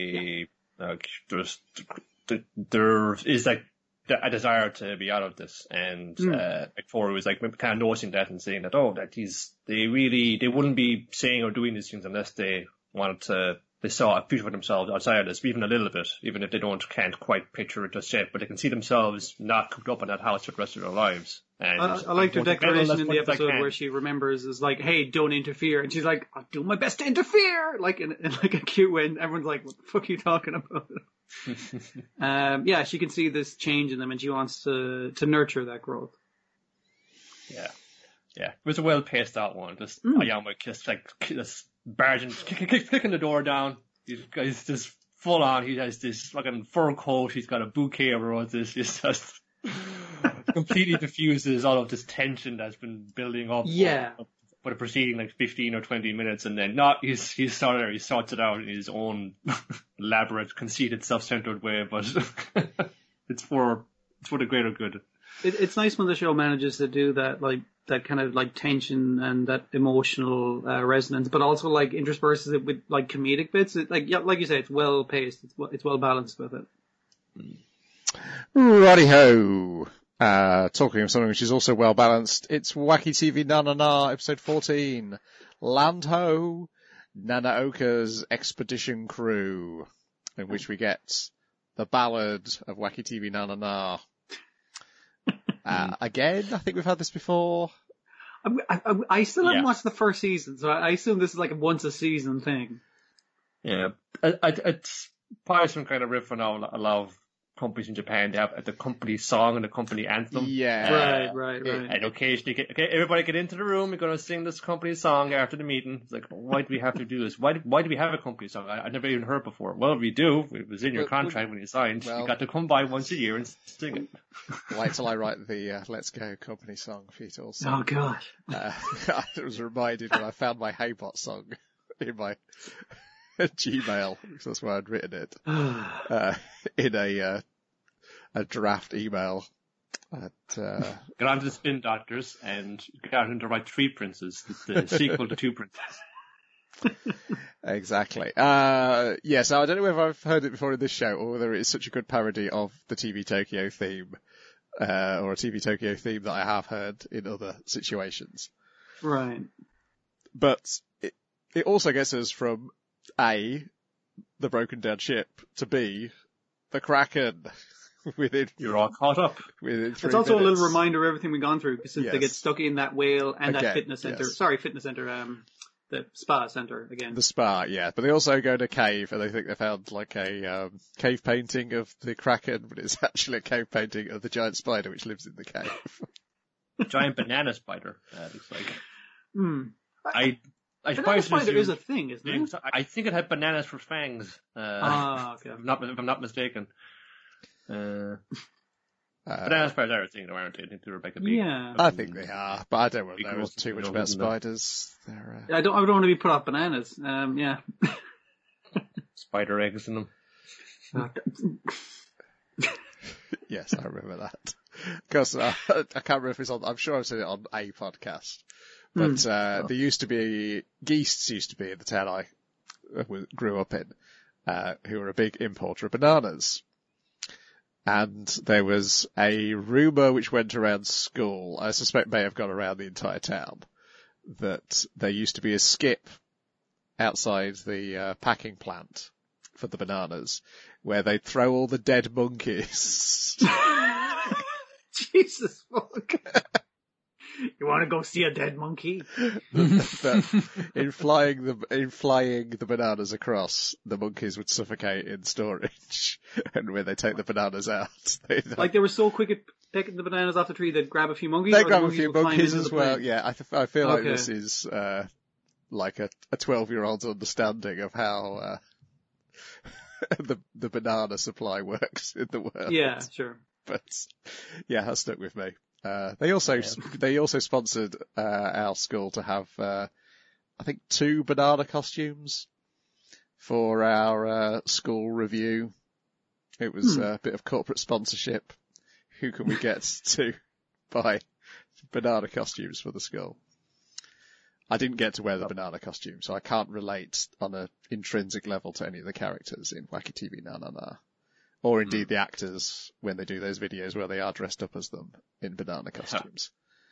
there is like a desire to be out of this, and Victoria was like kind of noticing that and saying that they wouldn't be saying or doing these things unless they saw a future for themselves outside of this, even a little bit, even if they can't quite picture it just yet, but they can see themselves not cooped up in that house for the rest of their lives. And I liked her declaration in the episode where she remembers is like, "Hey, don't interfere," and she's like, "I'll do my best to interfere," like in like a cute way, and everyone's like, "What the fuck are you talking about?" She can see this change in them, and she wants to nurture that growth. Yeah, it was a well paced out one. Just Ayama just barging, kicking the door down. He's just full on. He has this fucking fur coat. He's got a bouquet around this. It's just completely diffuses all of this tension that's been building up. Yeah. For the preceding 15 or 20 minutes, and then he sorts it out in his own elaborate, conceited, self-centered way. But it's for the greater good. It's nice when the show manages to do that, that kind of tension and that emotional resonance, but also intersperses it with comedic bits. Like you say, it's well paced. It's well balanced with it. Righty-ho. Talking of something which is also well balanced, it's Wacky TV Na Na Na, episode 14. Land Ho, Nanaoka's Expedition Crew, in which we get the ballad of Wacky TV Na Na Na. Again, I think we've had this before. I still haven't watched the first season, so I assume this is like a once a season thing. Yeah, it's probably some kind of riff on a lot of companies in Japan. They have the company song and the company anthem. Yeah, right. And occasionally, everybody get into the room. We're going to sing this company song after the meeting. It's like, why do we have to do this? Why do we have a company song? I never even heard before. Well, we do. It was in your contract when you signed. You got to come by once a year and sing it. Wait till I write the Let's Go company song for you to also. Oh gosh. I was reminded when I found my Heybot song in my Gmail, because that's where I'd written it, in a draft email. Get on to the Spin Doctors and get out to write Three Princes, the sequel to Two Princes. Exactly. So I don't know whether I've heard it before in this show or whether it's such a good parody of the TV Tokyo theme, or a TV Tokyo theme that I have heard in other situations. Right. But it also gets us from A, the broken down ship, to B, the Kraken. You're all caught up. Within 3 It's also minutes. a little reminder of everything we've gone through, because they get stuck in that whale and that fitness center. Yes. Sorry, fitness center, the spa center again. The spa, yeah. But they also go to a cave, and they think they found a cave painting of the Kraken, but it's actually a cave painting of the giant spider which lives in the cave. Giant banana spider, looks like. Banana spider is a thing, isn't it? I think it had bananas for fangs. Okay. If I'm not mistaken. Banana spiders are a thing, though, aren't they? I think they were like a big... Yeah. I think they are, but I don't want to know too much about spiders. I don't want to be put off bananas. Yeah. Spider eggs in them. Yes, I remember that. Because I can't remember if it's on. I'm sure I've seen it on a podcast. But there used to be geese in the town I grew up in, who were a big importer of bananas. And there was a rumour which went around school, I suspect may have gone around the entire town, that there used to be a skip outside the packing plant for the bananas, where they'd throw all the dead monkeys. Jesus fuck. You want to go see a dead monkey? In flying the bananas across, the monkeys would suffocate in storage, and when they take the bananas out, they were so quick at picking the bananas off the tree, they'd grab a few monkeys. They grab a few monkeys as well. Yeah, I feel like this is like a 12-year-old's understanding of how the banana supply works in the world. Yeah, sure. But yeah, that stuck with me. They also sponsored our school to have I think 2 banana costumes for our school review. It was a bit of corporate sponsorship. Who can we get to buy banana costumes for the school? I didn't get to wear the banana costume, so I can't relate on an intrinsic level to any of the characters in Wacky TV Na Na Na. Or indeed the actors when they do those videos where they are dressed up as them in banana costumes.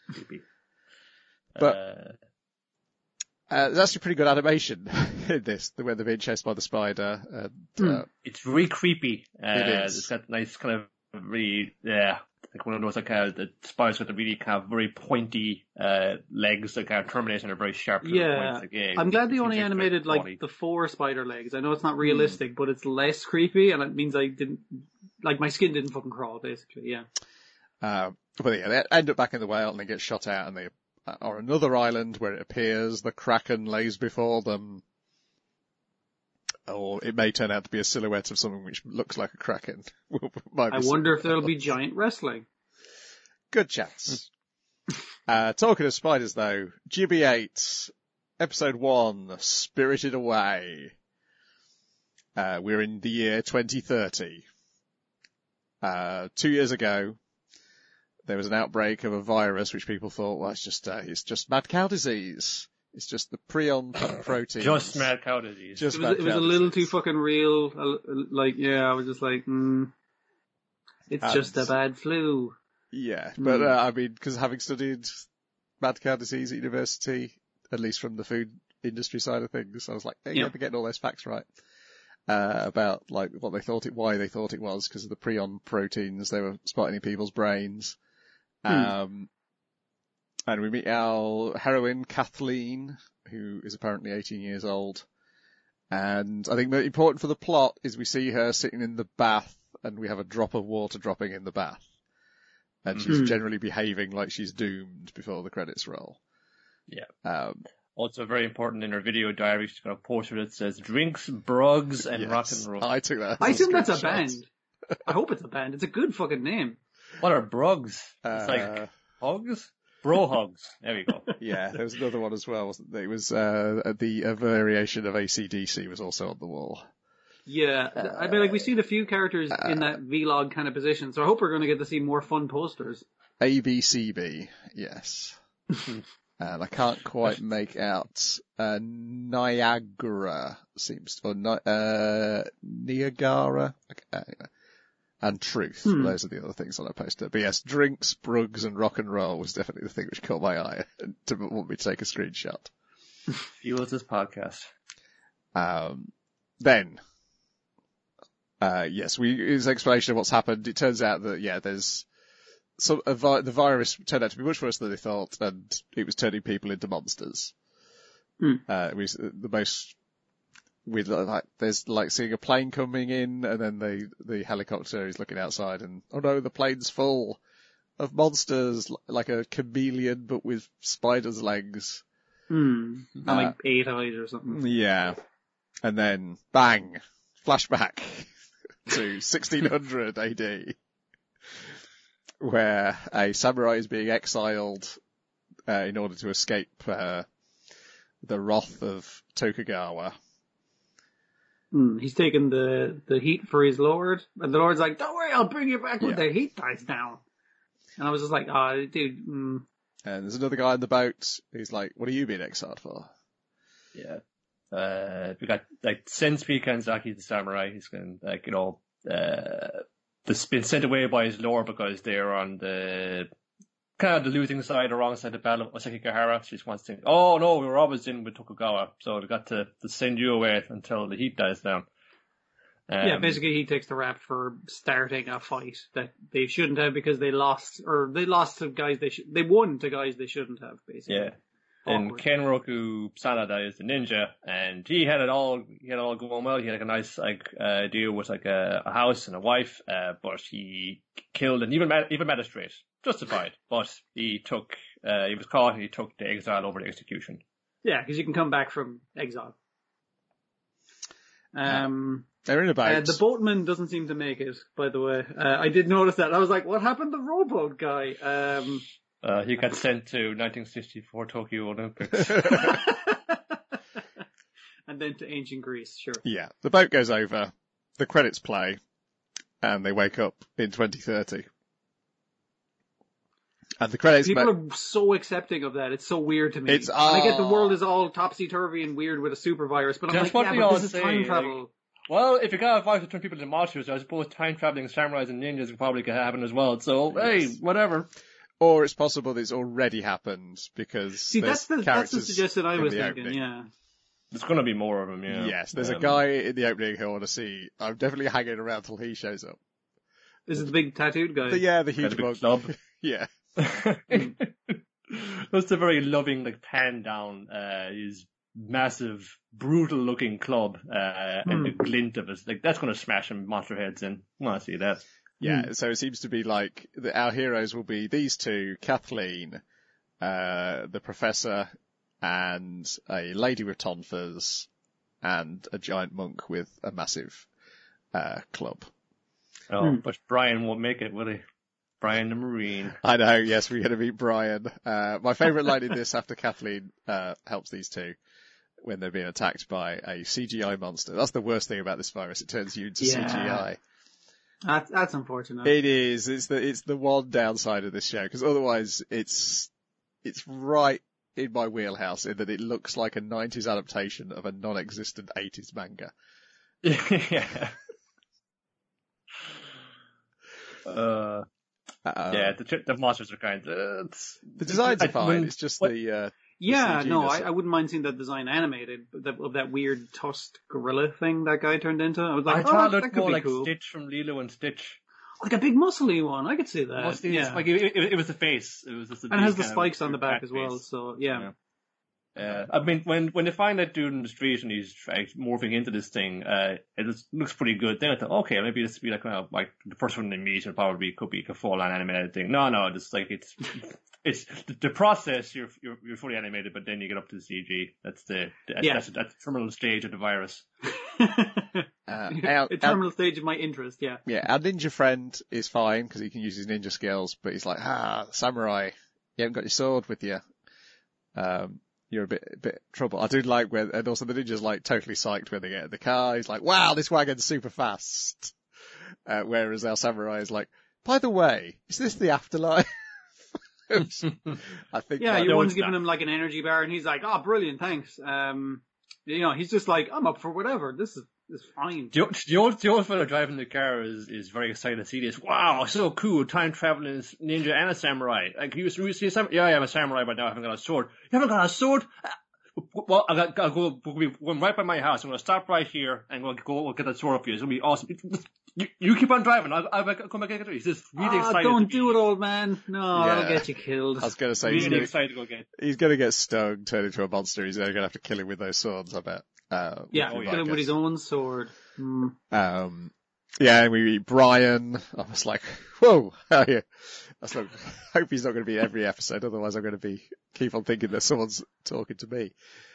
But there's actually pretty good animation in this, when they're being chased by the spider. And, it's very creepy. It is. It's got nice kind of really, like one of those the spiders with the really kind of very pointy legs that kind of terminate on a very sharp points. I'm glad they only animated like the 4 spider legs. I know it's not realistic, but it's less creepy, and it means I didn't my skin didn't fucking crawl, basically. Yeah. But yeah, they end up back in the whale and they get shot out, and they are on another island where it appears the Kraken lays before them. Or it may turn out to be a silhouette of something which looks like a Kraken. I wonder if there'll be giant wrestling. Good chance. Talking of spiders though, GB8, episode 1, Spirited Away. We're in the year 2030. 2 years ago, there was an outbreak of a virus which people thought, well, it's just mad cow disease. It's just the prion protein. Just mad cow disease. It was a little too fucking real. I was just like, it's just a bad flu. Yeah, but I mean, because having studied mad cow disease at university, at least from the food industry side of things, I was like, they're getting all those facts right. About like why they thought it was, because of the prion proteins they were spotting in people's brains. And we meet our heroine, Kathleen, who is apparently 18 years old. And I think important for the plot is we see her sitting in the bath, and we have a drop of water dropping in the bath. And she's generally behaving like she's doomed before the credits roll. Yeah. Also very important in her video diary, she's got a poster that says drinks, brugs, and rock and roll. I took that. I assume that's a band. I hope it's a band. It's a good fucking name. What are brugs? It's like hugs? Bro hugs. There we go. Yeah, there was another one as well, wasn't there? It was, a variation of AC/DC was also on the wall. Yeah, I mean, like, we've seen a few characters in that vlog kind of position, so I hope we're going to get to see more fun posters. ABCB, yes. And I can't quite make out, Niagara Niagara, and Truth. Those are the other things on our poster. But yes, drinks, brugs, and rock and roll was definitely the thing which caught my eye to want me to take a screenshot. Fuels this podcast. Then, yes, his explanation of what's happened. It turns out that, there's the virus turned out to be much worse than they thought, and it was turning people into monsters. It was the most, there's like seeing a plane coming in, and then the helicopter is looking outside, and oh no, the plane's full of monsters, like a chameleon, but with spider's legs. And like 8 eyes or something. Yeah. And then, bang, flashback to 1600 AD, where a samurai is being exiled in order to escape the wrath of Tokugawa. He's taking the heat for his lord, and the lord's like, "Don't worry, I'll bring you back when the heat dies down." And I was just like, "Oh, dude." And there's another guy on the boat who's like, "What are you being exiled for?" Yeah. We got like Sensuke Kanzaki, the samurai. He's going like been sent away by his lord because they're on the kind of the losing side, the wrong side of the battle. Osaki Kahara, she just wants to think, oh no, we were always in with Tokugawa, so we got to send you away until the heat dies down. Basically he takes the rap for starting a fight that they shouldn't have because they lost to guys they won to guys they shouldn't have, basically. Yeah. And Kenroku Sanada is the ninja, and he had it all going well. He had like a nice deal with like a house and a wife, but he killed an even magistrate, justified. But he was caught and he took the exile over the execution. Yeah, because you can come back from exile. They're in a boat. The boatman doesn't seem to make it, by the way. I did notice that. I was like, what happened to the rowboat guy? He got sent to 1964 Tokyo Olympics. And then to ancient Greece, sure. Yeah. The boat goes over, the credits play, and they wake up in 2030. And the credits... People are so accepting of that. It's so weird to me. I get the world is all topsy-turvy and weird with a super virus, but I'm like, but this is time travel. Like, well, if you got a virus to turn people into monsters, I suppose time-traveling samurais and ninjas probably could happen as well. So, hey, whatever. Or it's possible that it's already happened because that's the suggestion I was thinking, opening. Yeah. There's going to be more of them, yeah. Yes, there's a guy in the opening who I want to see. I'm definitely hanging around till he shows up. This is the big tattooed guy. The huge big club. Yeah. That's a very loving, like, pan down, his massive, brutal looking club, and the glint of it. Like, that's going to smash some monster heads in. I want to see that. Yeah, so it seems to be like our heroes will be these two, Kathleen, the professor, and a lady with tonfas, and a giant monk with a massive club. Oh, but Brian won't make it, will he? Brian the Marine. I know, yes, we're going to meet Brian. My favourite line in this after Kathleen helps these two when they're being attacked by a CGI monster. That's the worst thing about this virus. It turns you into CGI. That's unfortunate. It is. It's the one downside of this show, because otherwise it's right in my wheelhouse in that it looks like a 90s adaptation of a non-existent 80s manga. Yeah. The monsters are kind of... the designs are fine. It's just the I wouldn't mind seeing that design animated, of that weird tusked gorilla thing that guy turned into. I was like, thought that could be like cool. Stitch from Lilo and Stitch. Like a big muscly one. I could see that. Yeah. Like it was the face. It was just and it has the spikes on the back as well, so yeah. I mean, when they find that dude in the street and he's morphing into this thing, it looks pretty good. Then I thought, okay, maybe this would be like the first one they meet and probably could be a full-on animated thing. No, just like it's the process. You're fully animated, but then you get up to the CG. That's the terminal stage of the virus. The terminal stage of my interest. Yeah. Yeah, our ninja friend is fine because he can use his ninja skills, but he's like, samurai, you haven't got your sword with you. You're a bit trouble. I do like and also the ninja's like totally psyched when they get in the car. He's like, wow, this wagon's super fast. Whereas our samurai is like, by the way, is this the afterlife? I think. Yeah, your one's giving him like an energy bar and he's like, oh, brilliant, thanks. He's just like, I'm up for whatever. This is fine. The old fellow driving the car is very excited to see this. Wow, so cool. Time traveling ninja and a samurai. Like, you see a samurai? Yeah, I'm a samurai, but now I haven't got a sword. You haven't got a sword? Well, I'll go right by my house. I'm going to stop right here and we'll get that sword up for you. It's going to be awesome. You keep on driving. I'll come back and get it. He's just really excited. Don't do it, old man. No, I'll get you killed. I was going to say, really excited to go get. He's going to get stung, turn into a monster. He's going to have to kill him with those swords, I bet. Kill him with his own sword. Yeah, and we meet Brian. I was like, whoa. That's not, hope he's not going to be every episode, otherwise I'm going to keep on thinking that someone's talking to me.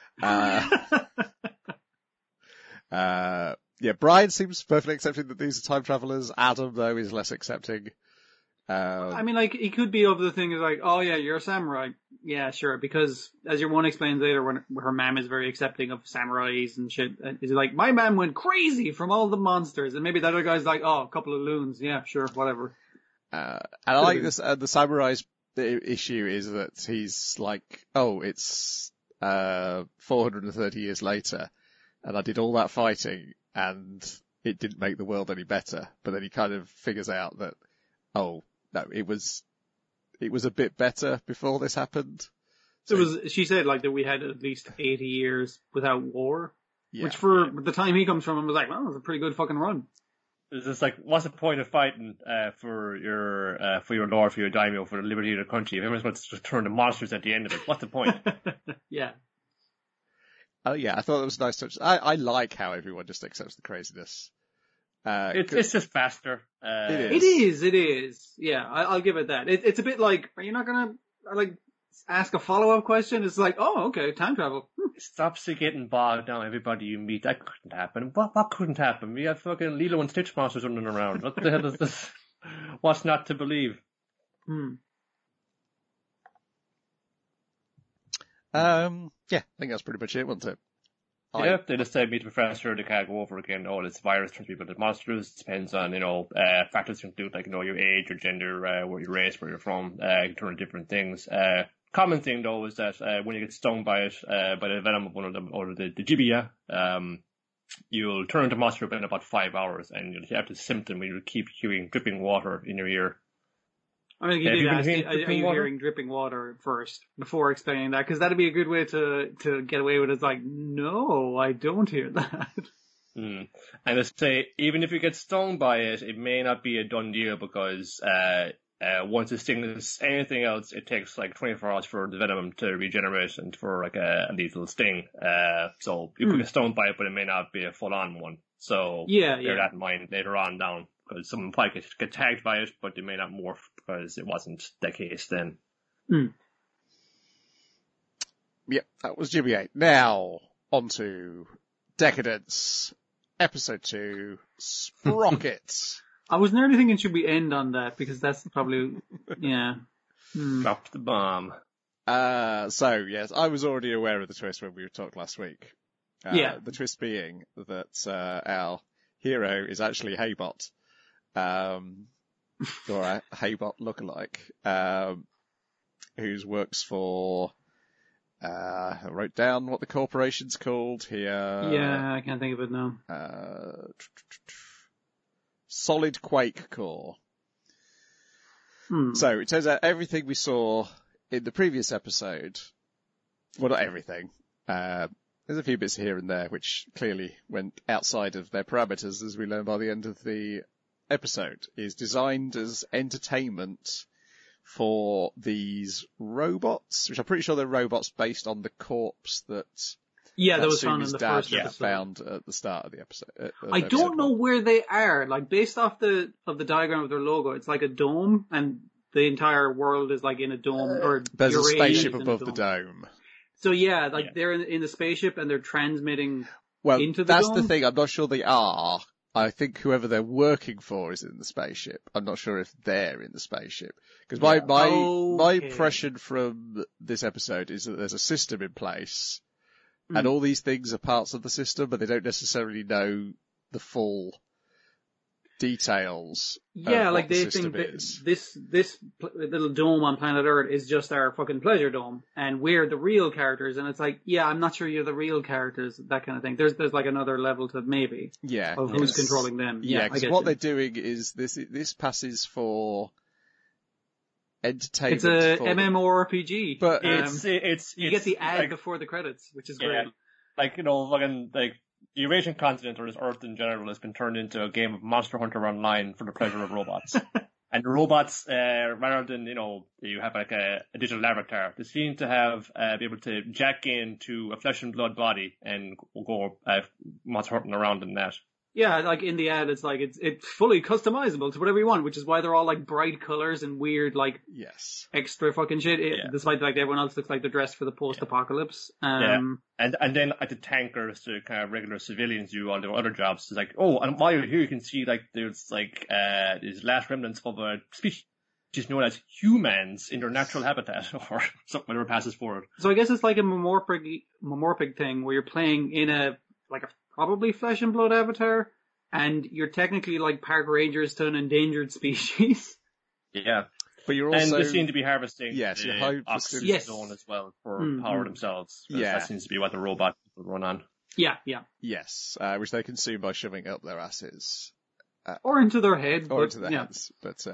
Yeah, Brian seems perfectly accepting that these are time travelers. Adam, though, is less accepting. I mean, like, he could be over the thing is like, oh yeah, you're a samurai. Yeah, sure. Because as your one explains later, when her mom is very accepting of samurais and shit, is like, my mom went crazy from all the monsters. And maybe that other guy's like, oh, a couple of loons. Yeah, sure, whatever. And I like this, the samurai's issue is that he's like, oh, it's, 430 years later, and I did all that fighting, and it didn't make the world any better. But then he kind of figures out that, oh, no, it was a bit better before this happened. So, she said like that we had at least 80 years without war, yeah, which for the time he comes from, I was like, well, it's a pretty good fucking run. It's just like, what's the point of fighting for your lord, for your daimyo, for the liberty of the country if everyone's going to turn to monsters at the end of it? What's the point? Yeah. Oh yeah, I thought it was a nice touch. I like how everyone just accepts the craziness. It's just faster. It is. Yeah, I'll give it that. It's a bit like, are you not gonna like ask a follow-up question? It's like, oh, okay, time travel. It stops you getting bogged down. Everybody you meet, that couldn't happen. What couldn't happen? We have fucking Lilo and Stitch monsters running around. What the hell is this? What's not to believe? Yeah, I think that's pretty much it, wasn't it? Yeah, they just said meet the professor, they can't go over again, oh, this virus turns people into monsters. It depends on, factors to include, like, your age, your gender, where your race, where you're from, can turn into different things. Common thing, though, is that, when you get stung by it, by the venom of one of them, or the Jibia, you'll turn into monster in about 5 hours, and you'll have the symptom where you keep hearing dripping water in your ear. I mean, you did ask, are you hearing dripping water first before explaining that? Because that'd be a good way to get away with it. It's like, no, I don't hear that. And let's say, even if you get stung by it, it may not be a done deal because once it stings anything else, it takes like 24 hours for the venom to regenerate and for like a lethal sting. So you could get stung by it, but it may not be a full-on one. So bear that in mind later on down. Because someone probably get tagged by it, but they may not morph because it wasn't the case then. Yep, that was GBA. Now, on to Decadence, Episode 2, Sprocket. I was nearly thinking, should we end on that? Because that's probably, Dropped the bomb. So, yes, I was already aware of the twist when we talked last week. The twist being that our hero is actually Haybot. Or a Haybot lookalike, who works for, I wrote down what the corporation's called here. Yeah, I can't think of it now. Solid Quake Core. So it turns out everything we saw in the previous episode, well, not everything, there's a few bits here and there which clearly went outside of their parameters, as we learn by the end of the episode, is designed as entertainment for these robots, which I'm pretty sure they're robots based on the corpse that was found in the first episode. Found at the start of the episode. I don't know where they are. Like, based off the diagram of their logo, it's like a dome, and the entire world is like in a dome. Or there's a spaceship above the dome. So they're in the spaceship and they're transmitting into the dome. That's the thing. I'm not sure they are. I think whoever they're working for is in the spaceship. I'm not sure if they're in the spaceship. Because my impression from this episode is that there's a system in place, and all these things are parts of the system, but they don't necessarily know the full details. Yeah, of like what they the system think that is. this little dome on planet Earth is just our fucking pleasure dome, and we're the real characters. And it's like, yeah, I'm not sure you're the real characters, that kind of thing. There's like another level to maybe of who's controlling them. Yeah, because what they're doing is this passes for entertainment. It's a MMORPG, but you get the ad before the credits, which is great. Like, fucking like. The Eurasian continent, or this Earth in general, has been turned into a game of Monster Hunter Online for the pleasure of robots. And the robots, rather than, you have like a digital avatar, they seem to have, be able to jack into a flesh and blood body and go, monster hunting around in that. Yeah, like in the ad, it's like it's fully customizable to whatever you want, which is why they're all like bright colors and weird like Yes. extra fucking shit. Yeah. Despite like everyone else looks like they're dressed for the post-apocalypse. Yeah. And then at the tankers, the kind of regular civilians do all their other jobs. It's like, oh, and while you're here, you can see like there's like these last remnants of a species known as humans in their natural habitat, or something whatever passes forward. So I guess it's like a memorpic thing where you're playing in a probably flesh and blood avatar, and you're technically like park rangers to an endangered species. Yeah. But you're also... And they seem to be harvesting you're oxygen zone as well for power themselves. Yeah. That seems to be what the robot will run on. Yeah. Yes, which they consume by shoving up their asses. Or into their head. Or into their heads. But,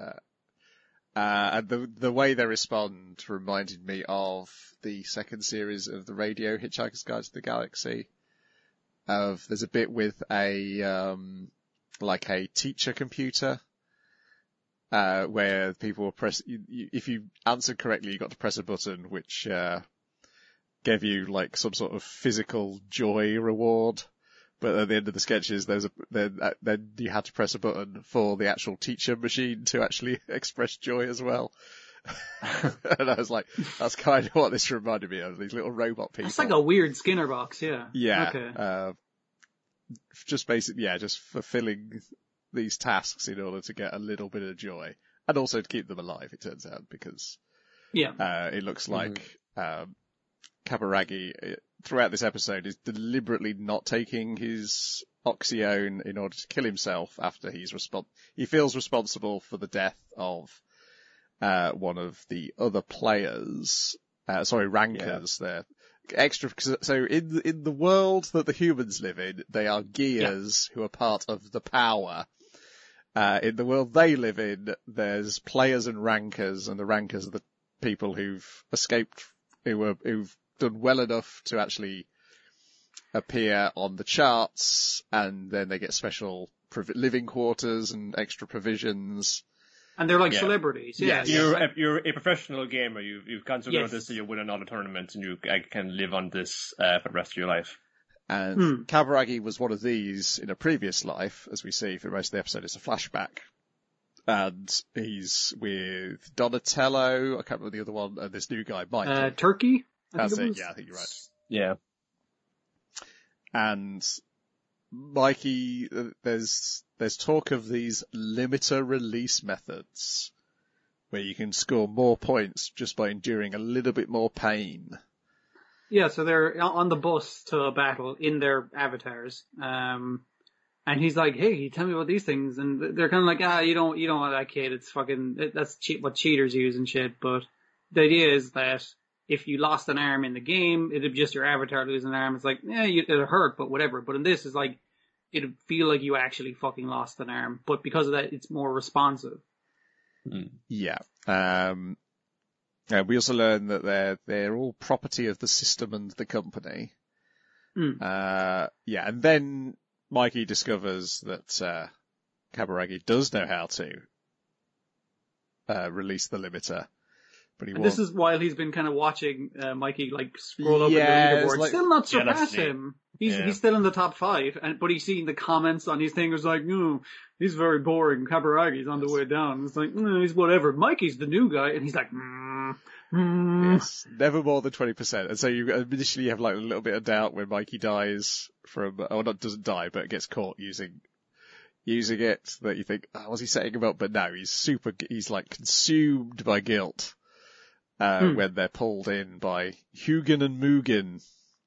and the way they respond reminded me of the second series of the radio Hitchhiker's Guide to the Galaxy. There's a bit with a teacher computer, where people will press, if you answered correctly, you got to press a button which, gave you like some sort of physical joy reward. But at the end of the sketches, then you had to press a button for the actual teacher machine to actually express joy as well. And I was like, that's kind of what this reminded me of, these little robot people. It's like a weird Skinner box, yeah. Yeah. Okay. Just fulfilling these tasks in order to get a little bit of joy. And also to keep them alive, it turns out, because it looks like Kaburagi, throughout this episode, is deliberately not taking his Oxyone in order to kill himself after he feels responsible for the death of one of the other players, rankers there. Extra, so in the world that the humans live in, they are gears who are part of the power. In the world they live in, there's players and rankers, and the rankers are the people who've escaped, who've done well enough to actually appear on the charts, and then they get special living quarters and extra provisions. And they're like celebrities. Yeah. You're a professional gamer. You've gone so good at this that you win another tournament and you can live on this for the rest of your life. And Kaburagi was one of these in a previous life, as we see for the most of the episode. It's a flashback. And he's with Donatello, I can't remember the other one, and this new guy, Mike. Turkey? That's it, yeah, I think you're right. Yeah. And Mikey, there's talk of these limiter release methods where you can score more points just by enduring a little bit more pain. Yeah, so they're on the bus to a battle in their avatars. And he's like, hey, tell me about these things. And they're kind of like, you don't want that kid. It's that's what cheaters use and shit. But the idea is that if you lost an arm in the game, it'd be just your avatar losing an arm. It's like, it'll hurt, but whatever. But in this, it's like, it'd feel like you actually fucking lost an arm. But because of that, it's more responsive. Yeah. We also learn that they're all property of the system and the company. And then Mikey discovers that Kaburagi does know how to release the limiter. But this is while he's been kind of watching Mikey like scroll up in the leaderboard, still not surpass him. He's still in the top 5, but he's seeing the comments on his thing. It's like, he's very boring. Kaburagi's on the way down. It's like, he's whatever. Mikey's the new guy, and he's like, Yes, never more than 20%. And so you initially have like a little bit of doubt when Mikey dies doesn't die, but gets caught using it, that you think, what's he setting him up? But no, he's like consumed by guilt. When they're pulled in by Hugin and Mugen.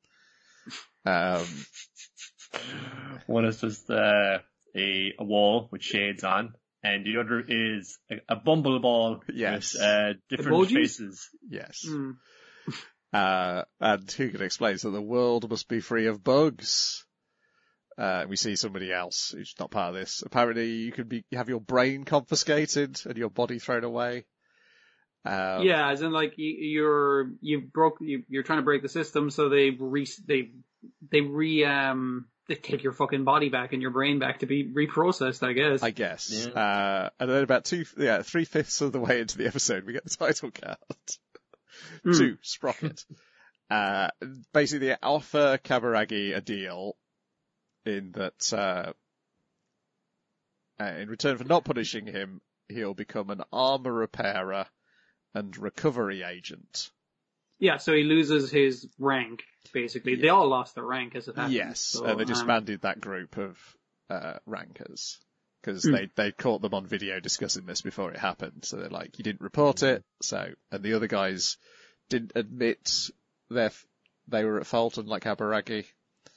One is just a wall with shades on, and the other is a bumble ball with different emojis? faces. Yes. And Hugin explains that the world must be free of bugs. We see somebody else who's not part of this. Apparently you have your brain confiscated and your body thrown away. As in like you're trying to break the system, so they take your fucking body back and your brain back to be reprocessed, I guess. Yeah. And then about 3/5 of the way into the episode, we get the title card. 2, Sprocket. Basically they offer Kaburagi a deal in that, In return for not punishing him, he'll become an armor repairer and recovery agent. Yeah, so he loses his rank, basically. Yeah. They all lost their rank as it happened. Yes, So, and they disbanded that group of rankers because they caught them on video discussing this before it happened. So they're like, you didn't report it, and the other guys didn't admit they were at fault, unlike Kaburagi.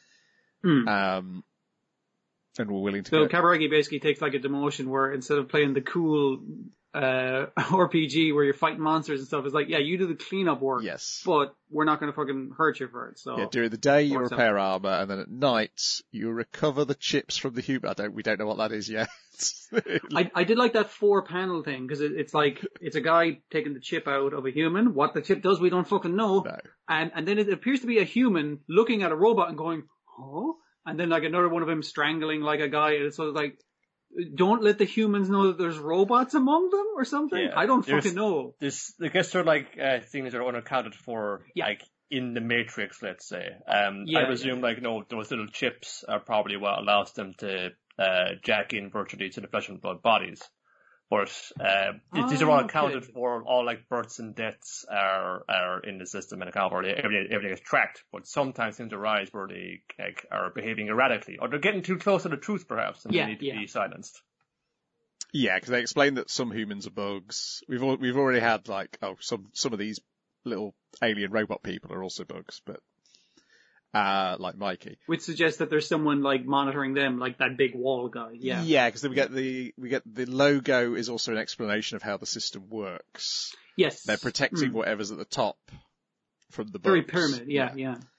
And were willing to So Kaburagi basically takes like a demotion where instead of playing the cool RPG where you're fighting monsters and stuff, it's like, yeah, you do the cleanup work. Yes. But we're not going to fucking hurt you for it. So yeah, during the day you repair armor, and then at night you recover the chips from the human. We don't know what that is yet. I did like that 4-panel thing because it's like it's a guy taking the chip out of a human. What the chip does, we don't fucking know. No. And then it appears to be a human looking at a robot and going, oh. And then like another one of them strangling like a guy. And so it's like, don't let the humans know that there's robots among them or something. Yeah, I don't fucking know. I guess they're like things that are unaccounted for, like in the Matrix, let's say. I presume like those little chips are probably what allows them to jack in virtually to the flesh and blood bodies. But these are all accounted for. All like births and deaths are in the system and accounted for. Everything is tracked. But sometimes things arise where they are behaving erratically, or they're getting too close to the truth, perhaps, and they need to be silenced. Yeah, because they explain that some humans are bugs. We've already had like some of these little alien robot people are also bugs, but like Mikey, which suggests that there's someone like monitoring them, like that big wall guy. Yeah, because then we get the logo is also an explanation of how the system works. Yes, they're protecting whatever's at the top from the bugs. Very pyramid. Yeah.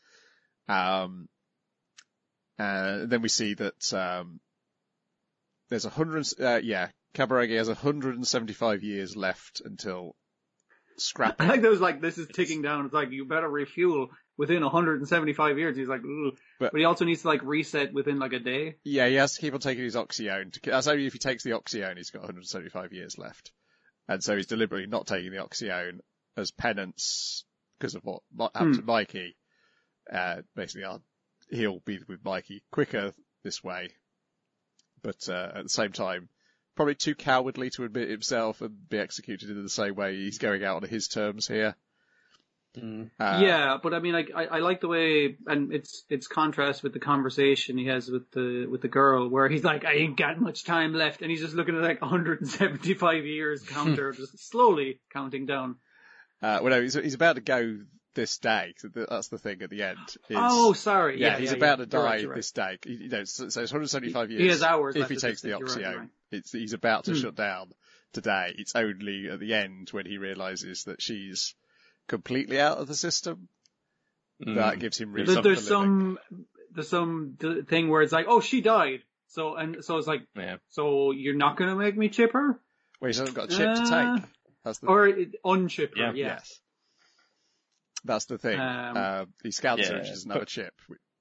Then we see that there's Kaburagi has 175 years left until scrapping. I think there was like, this is ticking down. It's like, you better refuel within 175 years. He's like, ugh. But he also needs to like reset within like a day. Yeah, he has to keep on taking his Oxyone. That's only if he takes the Oxyone, he's got 175 years left. And so he's deliberately not taking the Oxyone as penance because of what happened to Mikey. Basically, he'll be with Mikey quicker this way. But at the same time, probably too cowardly to admit himself and be executed in the same way. He's going out on his terms here. Yeah, but I mean, I like the way, and it's contrast with the conversation he has with the girl, where he's like, I ain't got much time left, and he's just looking at like 175 years counter, just slowly counting down. Well, no, he's about to go this day. That's the thing at the end. Sorry. Yeah, he's about to die right. this day. So it's 175 years. He has hours if left he takes the Oxyone. Right. He's about to shut down today. It's only at the end when he realizes that she's completely out of the system that gives him reason. There's some thing where it's like, oh, she died. So it's like, so you're not going to make me chip her? Well, he hasn't got a chip to take. Or unchip her, yes. That's the thing. He scouts her and she doesn't have a chip.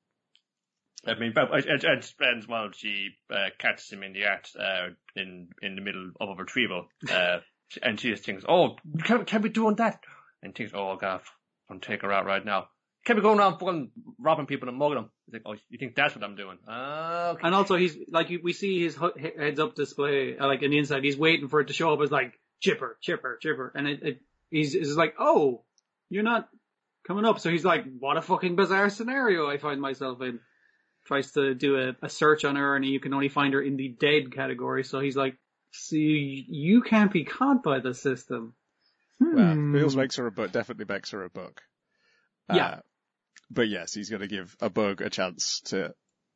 I mean, but it depends. Well, she catches him in the act in the middle of a retrieval, and she just thinks, "Oh, can't be doing that," and thinks, "Oh God, I'm take her out right now. Can't be going around fucking robbing people and mugging them." He's like, "Oh, you think that's what I'm doing?" Okay. And also, he's like, we see his heads-up display, like in the inside. He's waiting for it to show up as like chipper, and he's like, "Oh, you're not coming up." So he's like, "What a fucking bizarre scenario I find myself in." Tries to do a search on her, and you can only find her in the dead category. So he's like, "See, you can't be caught by the system." Well, Wheels makes her a bug. Definitely makes her a bug. Yeah. But yes, he's going to give a bug a chance to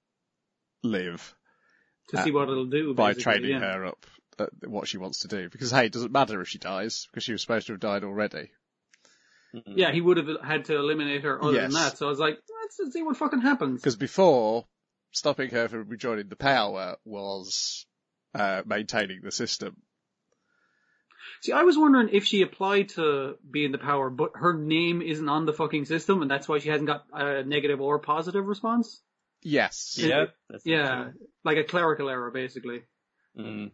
live. To see what it'll do. By training her up at what she wants to do. Because, hey, it doesn't matter if she dies, because she was supposed to have died already. Yeah, he would have had to eliminate her other than that. So I was like, let's see what fucking happens. Because before, stopping her from rejoining the power was maintaining the system. See, I was wondering if she applied to be in the power, but her name isn't on the fucking system, and that's why she hasn't got a negative or positive response? Yes. Yeah. Like a clerical error, basically. You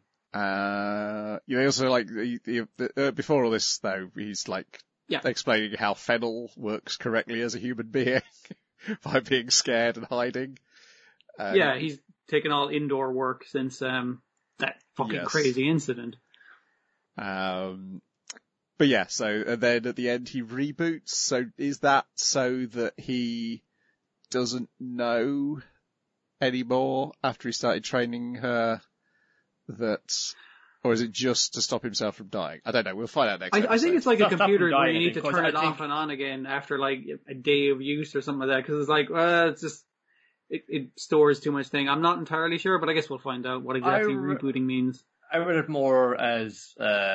also, like, before all this, though, he's like, explaining how Fennel works correctly as a human being by being scared and hiding. He's taken all indoor work since that fucking Yes. crazy incident. But yeah, so then at the end he reboots. So is that so that he doesn't know anymore after he started training her? Or is it just to stop himself from dying? I don't know. We'll find out next episode. I think it's like a Stop him computer where dying, you need to because turn I it think- off and on again after like a day of use or something like that. Because it's like, it's just it stores too much thing. I'm not entirely sure, but I guess we'll find out what exactly rebooting means. I read it more as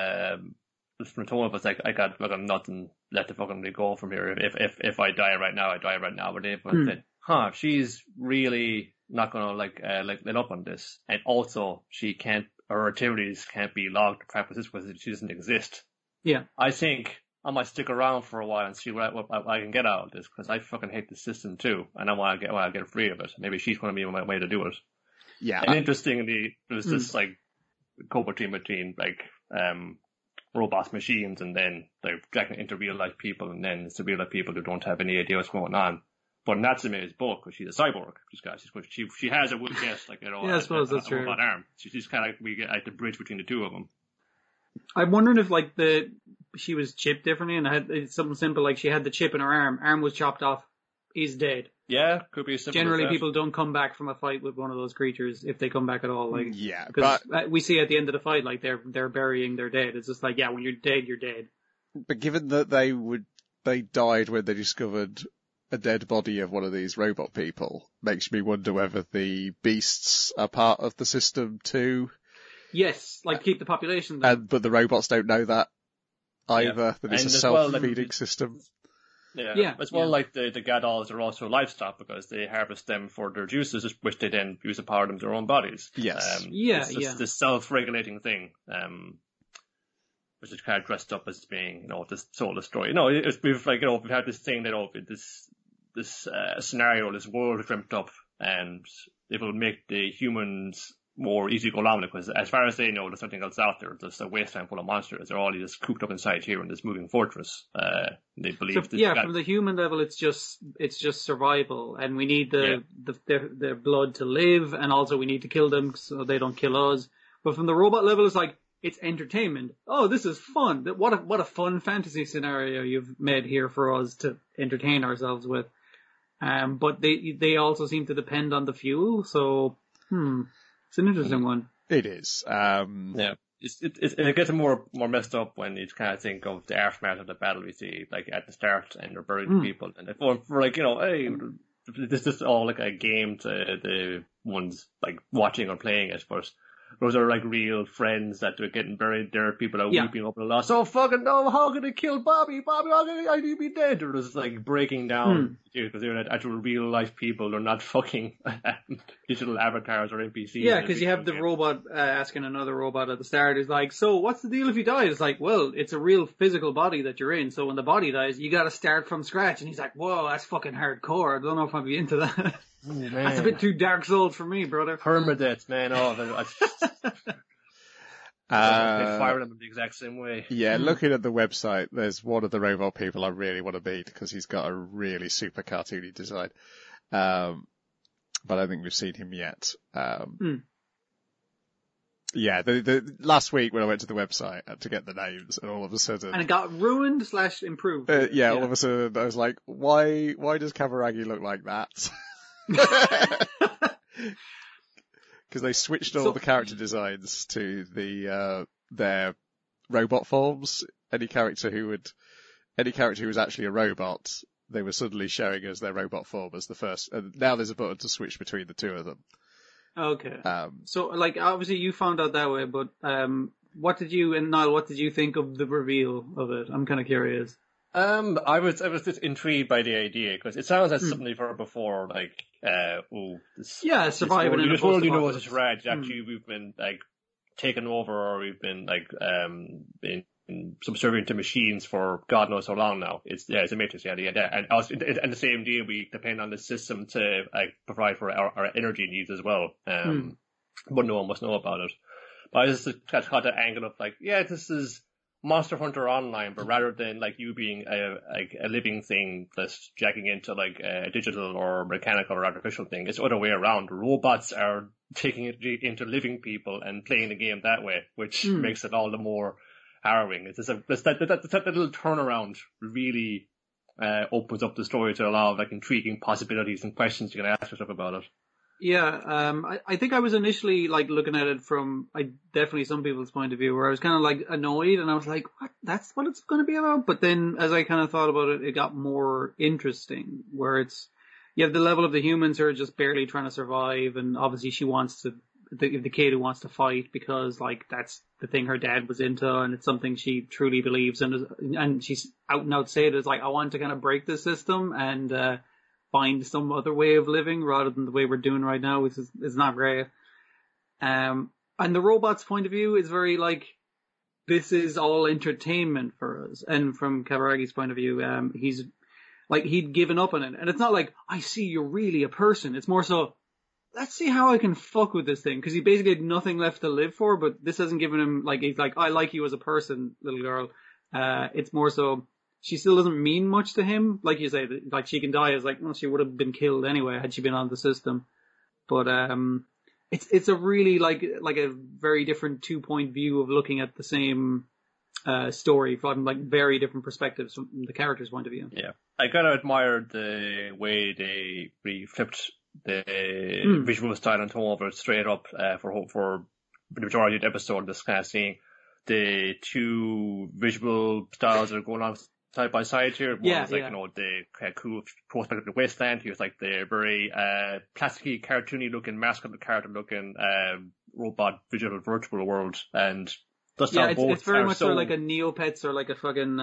from Tone of us like I got fucking nothing left to fucking go from here. If I die right now, I die right now. But they said, she's really not gonna like let up on this, and also her activities can't be logged to practices because she doesn't exist. Yeah. I think I might stick around for a while and see what I can get out of this, because I fucking hate the system too, and I want to get free of it. Maybe she's going to be my way to do it. Yeah. And interestingly, there was this like co-between between like robot machines, and then they're dragging into real life people, and then it's the real life people who don't have any idea what's going on. But Natsume's book, because she's a cyborg, she has a would guess like I suppose that's true. robot arm. She's kind of like we get like the bridge between the two of them. I'm wondering if like she was chipped differently and it's something simple like she had the chip in her arm was chopped off, is dead. Yeah, could be simple. Generally, people don't come back from a fight with one of those creatures if they come back at all. Like, yeah, because we see at the end of the fight, like they're burying their dead. It's just like, yeah, when you're dead, you're dead. But given that they died when they discovered a dead body of one of these robot people, makes me wonder whether the beasts are part of the system too. Yes, like keep the population down. But the robots don't know that either, that it's and a self-feeding system. Yeah. As well, like the Gadolls are also livestock because they harvest them for their juices, which they then use to power them to their own bodies. Yes. It's just this self-regulating thing, which is kind of dressed up as being, this soulless story. We've had this thing that, this scenario, this world dreamt up, and it will make the humans more easy to go along with, because as far as they know, there's nothing else out there. There's a wasteland full of monsters. They're all just cooped up inside here in this moving fortress. They believe. From the human level, it's just survival, and we need their blood to live, and also we need to kill them so they don't kill us. But from the robot level, it's like it's entertainment. Oh, this is fun. What a fun fantasy scenario you've made here for us to entertain ourselves with. But they also seem to depend on the fuel, so it's an interesting one. It is. Yeah. It gets more messed up when you kind of think of the aftermath of the battle we see, like at the start, and they're burying people, and for like, hey, this is all like a game to the ones like watching or playing it, but those are like real friends that are getting buried. There are people that are weeping over the loss. Oh fucking no! How can they kill Bobby? I need to be dead. They're just like breaking down because they're actual real life people. They're not fucking digital avatars or NPCs. Yeah, because you have the robot asking another robot at the start. Is like, so what's the deal if you die? It's like, well, it's a real physical body that you're in. So when the body dies, you got to start from scratch. And he's like, whoa, that's fucking hardcore. I don't know if I'd be into that. Oh, that's a bit too Dark Souls for me, brother. Permadeath, man. Oh, fire them in the exact same way. Yeah, looking at the website, there's one of the robot people I really want to meet because he's got a really super cartoony design. But I don't think we've seen him yet. Yeah, the last week when I went to the website to get the names, and all of a sudden, and it got ruined / improved. All of a sudden I was like, why does Kaburagi look like that? Because they switched all the character designs to their robot forms. Any character who was actually a robot, they were suddenly showing us their robot form as the first. And now there's a button to switch between the two of them. Okay. So, like, obviously you found out that way, but what did you think of the reveal of it? I'm kind of curious. I was just intrigued by the idea, because it sounds like something you've heard before, like, surviving in a world, it's rad. Actually, we've been like taken over, or we've been like been subservient to machines for God knows how long now. It's a Matrix, and the same deal. We depend on the system to like provide for our energy needs as well. But no one must know about it. But I just caught that angle of like, this is Monster Hunter Online, but rather than like you being a living thing that's jacking into like a digital or mechanical or artificial thing, it's the other way around. Robots are taking it into living people and playing the game that way, which makes it all the more harrowing. That little turnaround really opens up the story to a lot of like intriguing possibilities and questions you can ask yourself about it. Yeah, I think I was initially like looking at it from definitely some people's point of view, where I was kind of like annoyed, and I was like, "What? That's what it's going to be about?" But then, as I kind of thought about it, it got more interesting. Where you have the level of the humans who are just barely trying to survive, and obviously she wants to the kid who wants to fight because like that's the thing her dad was into, and it's something she truly believes in, and she's out and out saying it is like, "I want to kind of break the system and." Find some other way of living rather than the way we're doing right now, which is not great. And the robot's point of view is very like, this is all entertainment for us. And from Kabaragi's point of view, he's like, he'd given up on it. And it's not like, I see you're really a person. It's more so, let's see how I can fuck with this thing. Cause he basically had nothing left to live for, but this hasn't given him, like, he's like, I like you as a person, little girl. It's more so, she still doesn't mean much to him. Like you say, like she can die as like, well, she would have been killed anyway had she been on the system. But, it's a really like a very different 2-point view of looking at the same, story from like very different perspectives from the character's point of view. Yeah. I gotta admire the way they really flipped the visual style and tone over straight up, for the majority of the episode, just kind of seeing the two visual styles that are going on side by side here. One was like, you know, the cool prospect of the wasteland. He was like the very plasticky, cartoony looking, masculine character looking robot visual virtual world. And it's very much sort of like a Neopets or like a fucking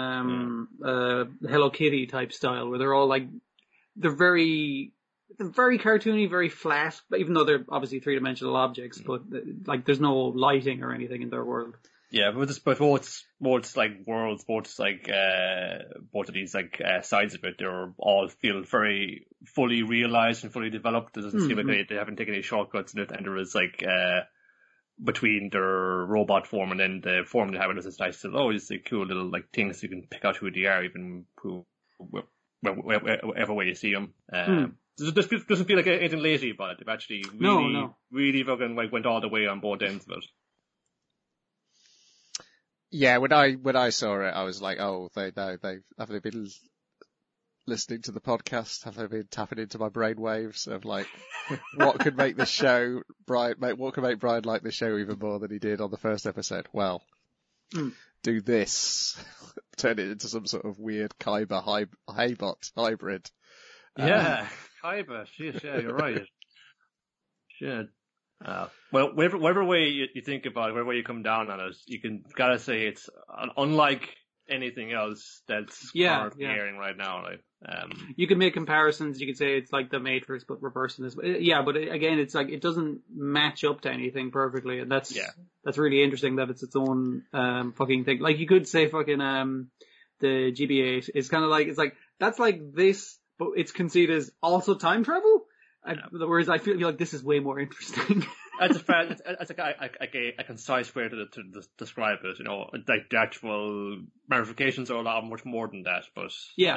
Hello Kitty type style, where they're all like they're very cartoony, very flat, even though they're obviously 3-dimensional objects, but like there's no lighting or anything in their world. Yeah, but both like worlds, both of these like sides of it, they're all feel very fully realized and fully developed. It doesn't seem like they haven't taken any shortcuts in it, and there is like between their robot form and then the form they have, it's this nice little, it's like cool little like things you can pick out who they are, even wherever way you see them. It doesn't feel like anything lazy about it. They've actually really fucking like went all the way on both ends of it. Yeah, when I saw it, I was like, oh, have they been listening to the podcast? Have they been tapping into my brainwaves of like, what could make the show, what could make Brian like the show even more than he did on the first episode? Well, do this. Turn it into some sort of weird Kyber Haybot hybrid. Yeah, Kyber, shit, yeah, you're right. Shit. Well, whatever way you think about it, whatever way you come down on it, gotta say it's unlike anything else that's airing right now. Like, you can make comparisons. You could say it's like The Matrix, but reversing this. Yeah, but again, it's like it doesn't match up to anything perfectly, and that's really interesting that it's its own fucking thing. Like you could say fucking the GBA is kind of like, it's like that's like this, but it's conceived as also time travel. Whereas I feel like this is way more interesting. That's a concise way to describe it. You know, like the actual ramifications are a lot much more than that. But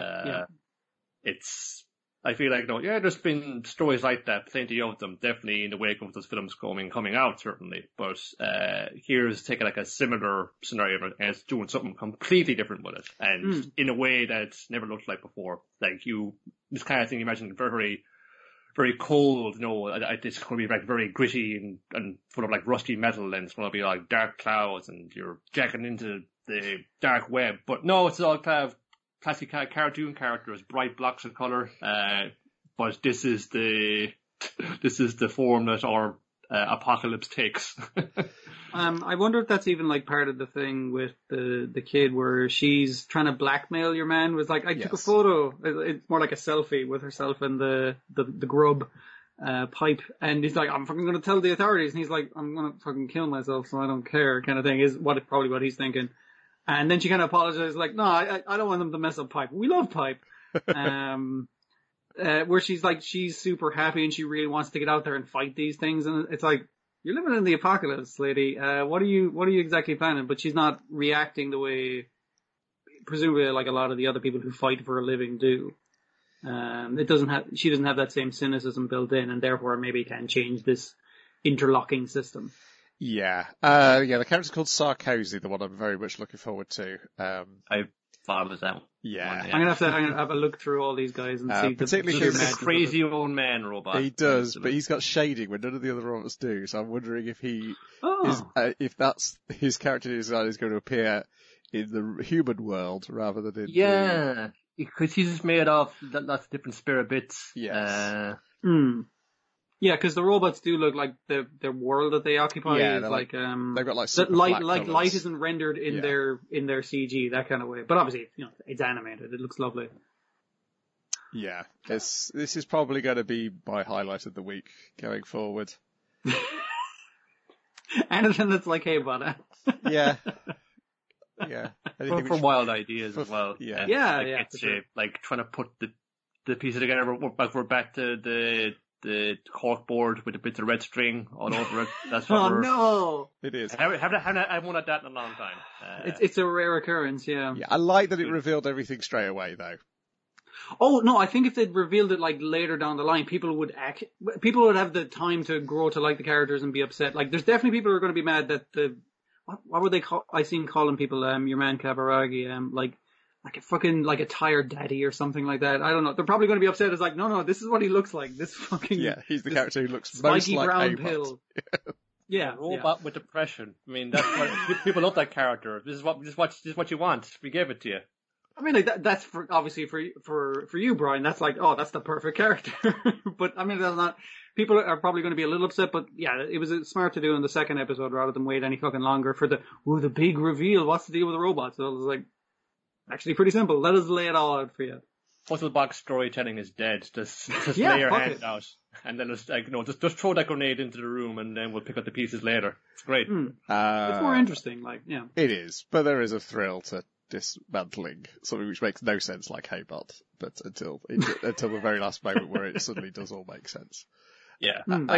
it's. I feel like there's been stories like that, plenty of them, definitely in the wake of those films coming out, certainly. But here's taking like a similar scenario and it's doing something completely different with it, and in a way that's never looked like before. Like this kind of thing, you imagine very, very cold, it's going to be like very gritty and full of like rusty metal, and it's going to be like dark clouds, and you're jacking into the dark web. But no, it's all kind of classic cartoon characters, bright blocks of color. But this is the form that our apocalypse takes. I wonder if that's even like part of the thing with the kid where she's trying to blackmail your man with like, I took a photo. It's more like a selfie with herself and the grub pipe, and he's like, I'm fucking going to tell the authorities, and he's like, I'm going to fucking kill myself, so I don't care, kind of thing is probably what he's thinking. And then she kind of apologizes, like, no, I don't want them to mess up Pipe. We love Pipe. Where she's like, she's super happy and she really wants to get out there and fight these things, and it's like, You're living in the apocalypse, lady. What are you exactly planning? But she's not reacting the way, presumably, like a lot of the other people who fight for a living do. She doesn't have that same cynicism built in, and therefore maybe can change this interlocking system. Yeah. The character's called Sarkozy, the one I'm very much looking forward to. I thought it was that one. Yeah. I'm gonna have a look through all these guys and see particularly He's a crazy old man robot. He does, but he's got shading when none of the other robots do, so I'm wondering if he is, if that's his character design is going to appear in the human world rather than in because he's just made of lots of different spirit bits. Yes. Yeah, because the robots do look like the world that they occupy is like they've got like that light light isn't rendered in their CG, that kind of way. But obviously, it's animated. It looks lovely. Yeah, this is probably going to be my highlight of the week going forward. Anything that's like Hey Butter. Yeah. Yeah. For wild ideas as well. Yeah. It's like trying to put the pieces together. We're back to the cork board with the bits of red string all over it. That's what no! It is. I haven't had that in a long time. It's a rare occurrance, yeah. Yeah, I like that it revealed everything straight away, though. Oh, no, I think if they'd revealed it, like, later down the line, people would have the time to grow to like the characters and be upset. Like, there's definitely people who are going to be mad that what would they call, I seen calling people, your man Kabaragi, like a tired daddy or something like that. I don't know. They're probably going to be upset. It's like, no, this is what he looks like. This fucking... Yeah, he's the character who looks most like brown A-Bot. Pill. Yeah. Robot with depression. I mean, that's what people love that character. This is what you want. We gave it to you. I mean, like that's obviously for you, Brian. That's like, oh, that's the perfect character. But I mean, that's not. People are probably going to be a little upset. But yeah, it was smart to do in the second episode rather than wait any fucking longer for the big reveal. What's the deal with the robots? So it was like, actually pretty simple. Let us lay it all out for you. Puzzle box storytelling is dead. Just lay your hand out, and then just just throw that grenade into the room, and then we'll pick up the pieces later. It's great. It's more interesting, like It is, but there is a thrill to dismantling something which makes no sense, like Hey Bot, but until the very last moment where it suddenly does all make sense. Yeah,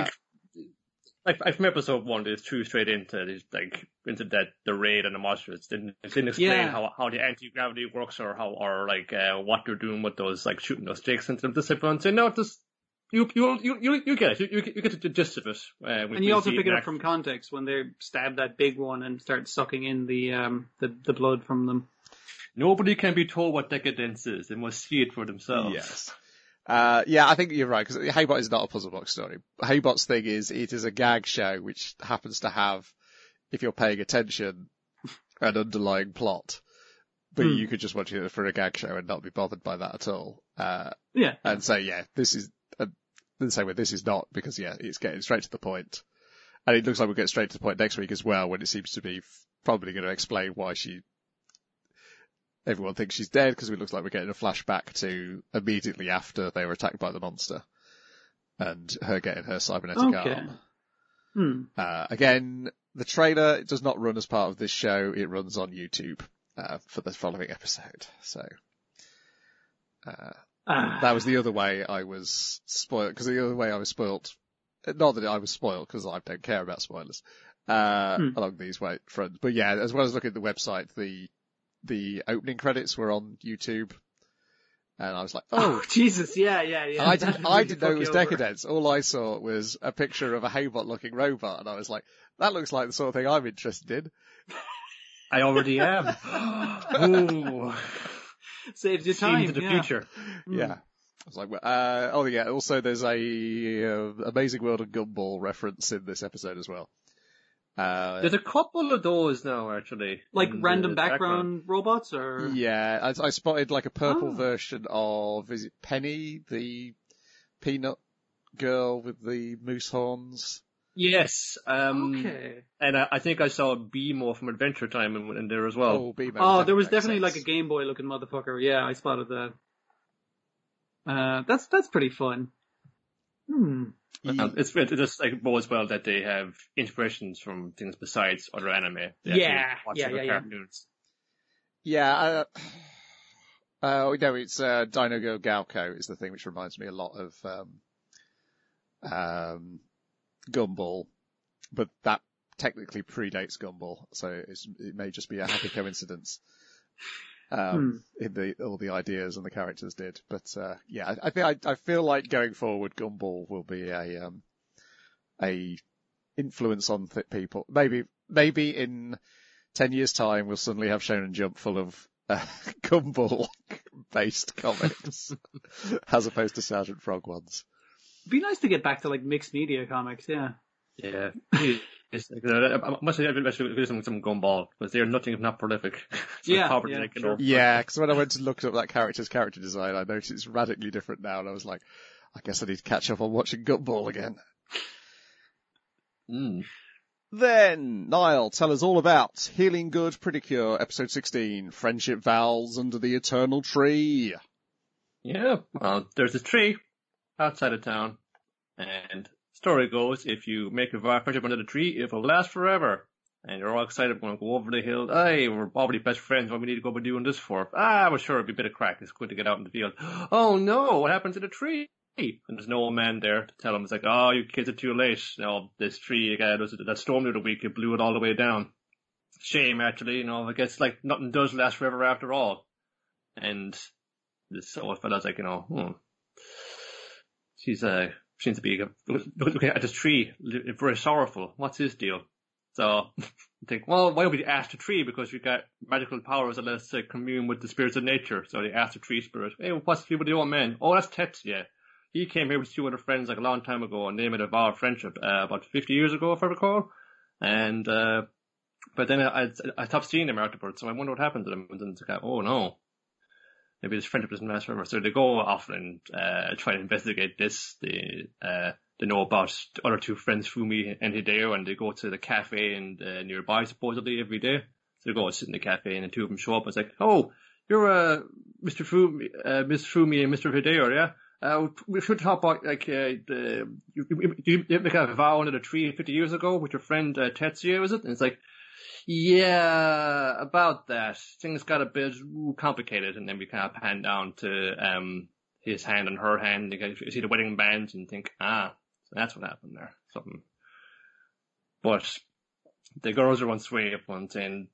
like from episode 1, it's true straight into the raid and the monsters. It didn't explain how the anti-gravity works or what they're doing with those, like shooting those sticks into them. Just everyone say, no, just you get it. You get the gist of it. And you also pick it up from context when they stab that big one and start sucking in the blood from them. Nobody can be told what decadence is. They must see it for themselves. Yes. I think you're right, because Hey Bot is not a puzzle box story. Hey Bot's thing is, it is a gag show which happens to have, if you're paying attention, an underlying plot. But you could just watch it for a gag show and not be bothered by that at all. And say, this is, the same way this is not, because it's getting straight to the point. And it looks like we'll get straight to the point next week as well, when it seems to be probably going to explain why everyone thinks she's dead, because it looks like we're getting a flashback to immediately after they were attacked by the monster. And her getting her cybernetic arm. Again, the trailer does not run as part of this show. It runs on YouTube, for the following episode. So, that was the other way I was spoiled, because the other way I was spoiled, not that I was spoiled, because I don't care about spoilers, along these fronts. But yeah, as well as looking at the website, the opening credits were on YouTube, and I was like, "Oh, Jesus, yeah." I didn't know it was Decadence. All I saw was a picture of a Hey Bot looking robot, and I was like, "That looks like the sort of thing I'm interested in." I already am. Ooh, saves you time. Into the future. Yeah. I was like, also there's a Amazing World of Gumball reference in this episode as well. There's a couple of those now, actually. Like random background robots, or? Yeah, I spotted like a purple version of, is it Penny, the peanut girl with the moose horns? Yes. Okay. And I think I saw Beemo from Adventure Time in there as well. Oh, Beemo. There was definitely like a Game Boy looking motherfucker. Yeah, I spotted that. That's pretty fun. It's just like bodes well that they have inspirations from things besides other anime. Cartoons. It's Dino Girl Galco is the thing which reminds me a lot of Gumball. but that technically predates Gumball, so it may just be a happy coincidence. In all the ideas and the characters did, but yeah, I feel like going forward, Gumball will be a influence on people. Maybe in 10 years' time, we'll suddenly have Shonen Jump full of Gumball-based comics, as opposed to Sergeant Frog ones. It'd be nice to get back to like mixed media comics, yeah. Yeah. I must say, I should do some Gumball, because they're nothing if not prolific. Yeah, because when I went to look up that character design, I noticed it's radically different now, and I was like, I guess I need to catch up on watching Gumball again. Then, Niall, tell us all about Healing Good Pretty Cure, episode 16, Friendship Vows Under the Eternal Tree. Yeah, well, there's a tree outside of town, and story goes, if you make a friendship under the tree, it will last forever. And you're all excited, we're going to go over the hill. Hey, we're already best friends, what we need to go be doing this for? Well sure, it'll be a bit of crack, it's good to get out in the field. Oh no, what happened to the tree? And there's no old man there to tell him. It's like, oh, you kids are too late. This tree, that storm the other week, it blew it all the way down. Shame, actually, I guess like nothing does last forever after all. And this old fella's like, she's seems to be looking at this tree, very sorrowful. What's his deal? So I think, well, why don't we ask the tree? Because we've got magical powers that let us commune with the spirits of nature. So they asked the tree spirit, hey, what's the deal with the old man? Oh, that's Tetsuya. He came here with 2 other friends like a long time ago, and they made a vow of friendship about 50 years ago, if I recall. And but then I stopped seeing them afterwards, so I wonder what happened to them. And then it's like, oh no, maybe this friendship doesn't last forever. So they go off and try to investigate this. They know about the other 2 friends, Fumi and Hideo, and they go to the cafe and nearby supposedly every day. So they go and sit in the cafe, and the 2 of them show up. And it's like, oh, you're Mr. Fumi, Miss Fumi, and Mr. Hideo, yeah. We should talk about, like, you make a vow under the tree 50 years ago with your friend Tetsuya, was it? And it's like, yeah, about that. Things got a bit complicated, and then we kind of pan down to his hand and her hand, and you see the wedding bands, and think, so that's what happened there. Something. But the girls are on sway up one saying,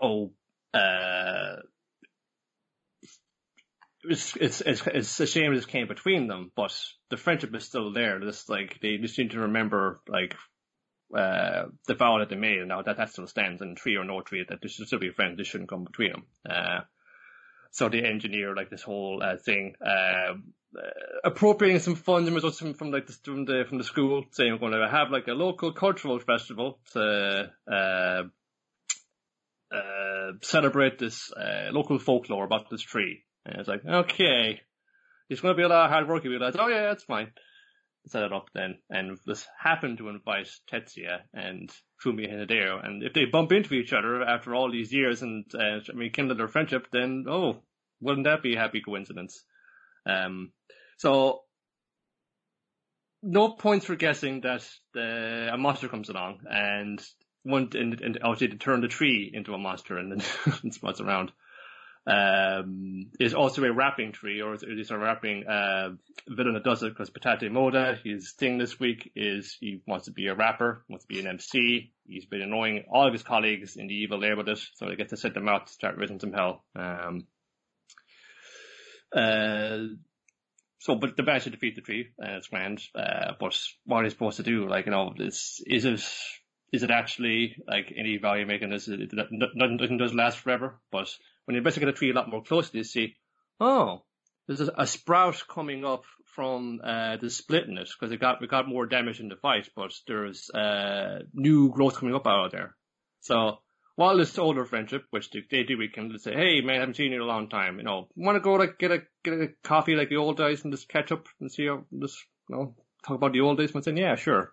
it's a shame this came between them, but the friendship is still there. They just need to remember, like, the vow that they made, and now that still stands, and tree or no tree, that they should still be friends, this shouldn't come between them. So they engineer, like, this whole, thing, appropriating some funds and results from the school, saying we're going to have, like, a local cultural festival to, celebrate this, local folklore about this tree. And it's like, okay, it's going to be a lot of hard work. You realize, oh yeah, that's fine. Set it up then. And this happened to invite Tetsuya and Fumi and Hideo. And if they bump into each other after all these years and rekindle their friendship, then, wouldn't that be a happy coincidence? So, no points for guessing that a monster comes along and obviously to turn the tree into a monster and then spots around. Is also a rapping tree, or is a rapping villain that does it, because Petate Moda, his thing this week is he wants to be a rapper, wants to be an MC. He's been annoying all of his colleagues in the evil air with it, so they get to send them out to start raising some hell. But they manage to defeat the tree, and it's grand. But what are they supposed to do? Like, is it actually, like, any value making this? Nothing does last forever, but when you investigate a tree a lot more closely, you see, there's a sprout coming up from the split in it, because we got more damage in the fight, but there's new growth coming up out of there. So while this older friendship, which they do rekindle, they say, hey man, I haven't seen you in a long time, want to go like get a coffee like the old days and just catch up and see how talk about the old days? And saying, yeah, sure.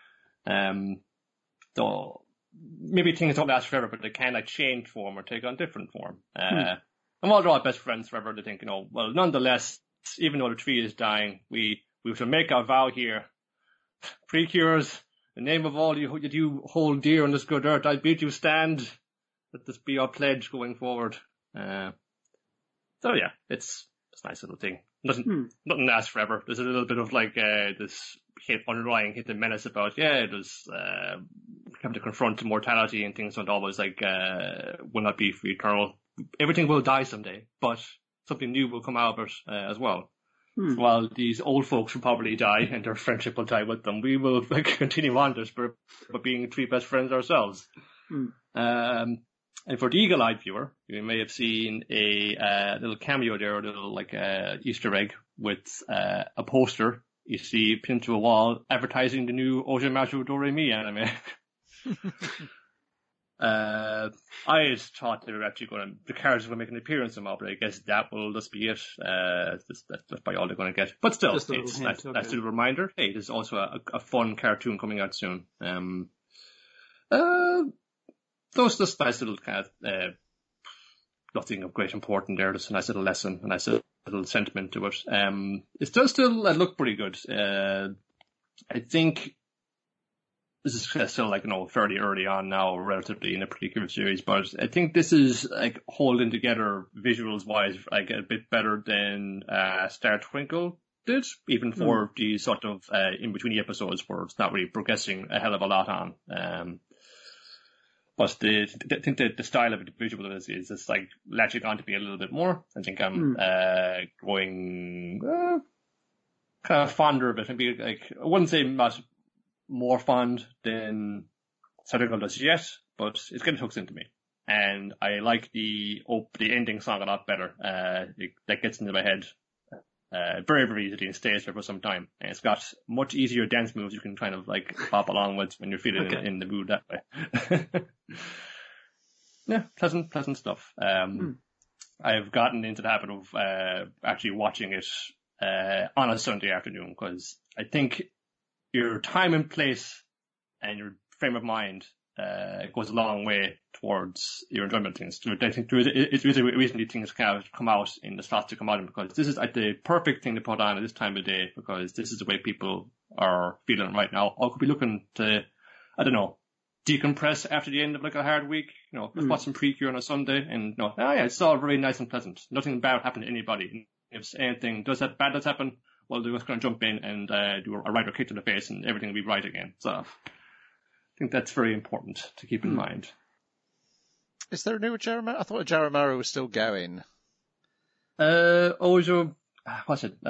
So maybe things don't last forever, but they can like change form or take on different form. And while they're all best friends forever, they think, well, nonetheless, even though the tree is dying, we shall make our vow here. Precures, in the name of all you hold dear on this good earth, I bid you stand. Let this be our pledge going forward. So yeah, it's a nice little thing. Nothing lasts forever. There's a little bit of like this underlying hit and menace about there's having to confront mortality and things don't always will not be for eternal. Everything will die someday, but something new will come out of it as well. While these old folks will probably die and their friendship will die with them, we will continue on this for being three best friends ourselves. And for the eagle-eyed viewer, you may have seen a little cameo there, a little Easter egg with a poster you see pinned to a wall advertising the new Ojo Majo Doremi anime. I just thought they were actually the characters will make an appearance somehow, but I guess that will just be it. That's probably all they're going to get. But still, that's a reminder. Hey, there's also a fun cartoon coming out soon. Those just nice little kind of, nothing of great importance there. Just a nice little lesson, a nice little sentiment to it. It does still look pretty good. I think this is still fairly early on now, relatively in a particular series, but I think this is holding together visuals wise, a bit better than Star Twinkle did, even for the sort of in between the episodes where it's not really progressing a hell of a lot on. But I think the style of the visual is just latching on to me a little bit more. I think I'm growing kind of fonder of it. Maybe I wouldn't say much more fond than Saturday does yet, but it's getting hooked into me. And I like the ending song a lot better. That gets into my head very, very easily and stays there for some time. And it's got much easier dance moves you can kind of pop along with when you're feeling in the mood that way. Yeah, pleasant stuff. I've gotten into the habit of actually watching it on a Sunday afternoon, because I think your time and place and your frame of mind goes a long way towards your enjoyment of things. I think it's recently things kind of come out in the slots to come out in, because this is the perfect thing to put on at this time of day, because this is the way people are feeling right now. Or could be looking to, I don't know, decompress after the end of a hard week. Let's watch some Precure on a Sunday, and it's all very nice and pleasant. Nothing bad happened to anybody. If anything bad does happen, well, they're just going to jump in and do a right or kick to the face, and everything will be right again. So I think that's very important to keep in mind. Is there a new Jaramaru? I thought Jaramaru was still going. Ojo, what's it?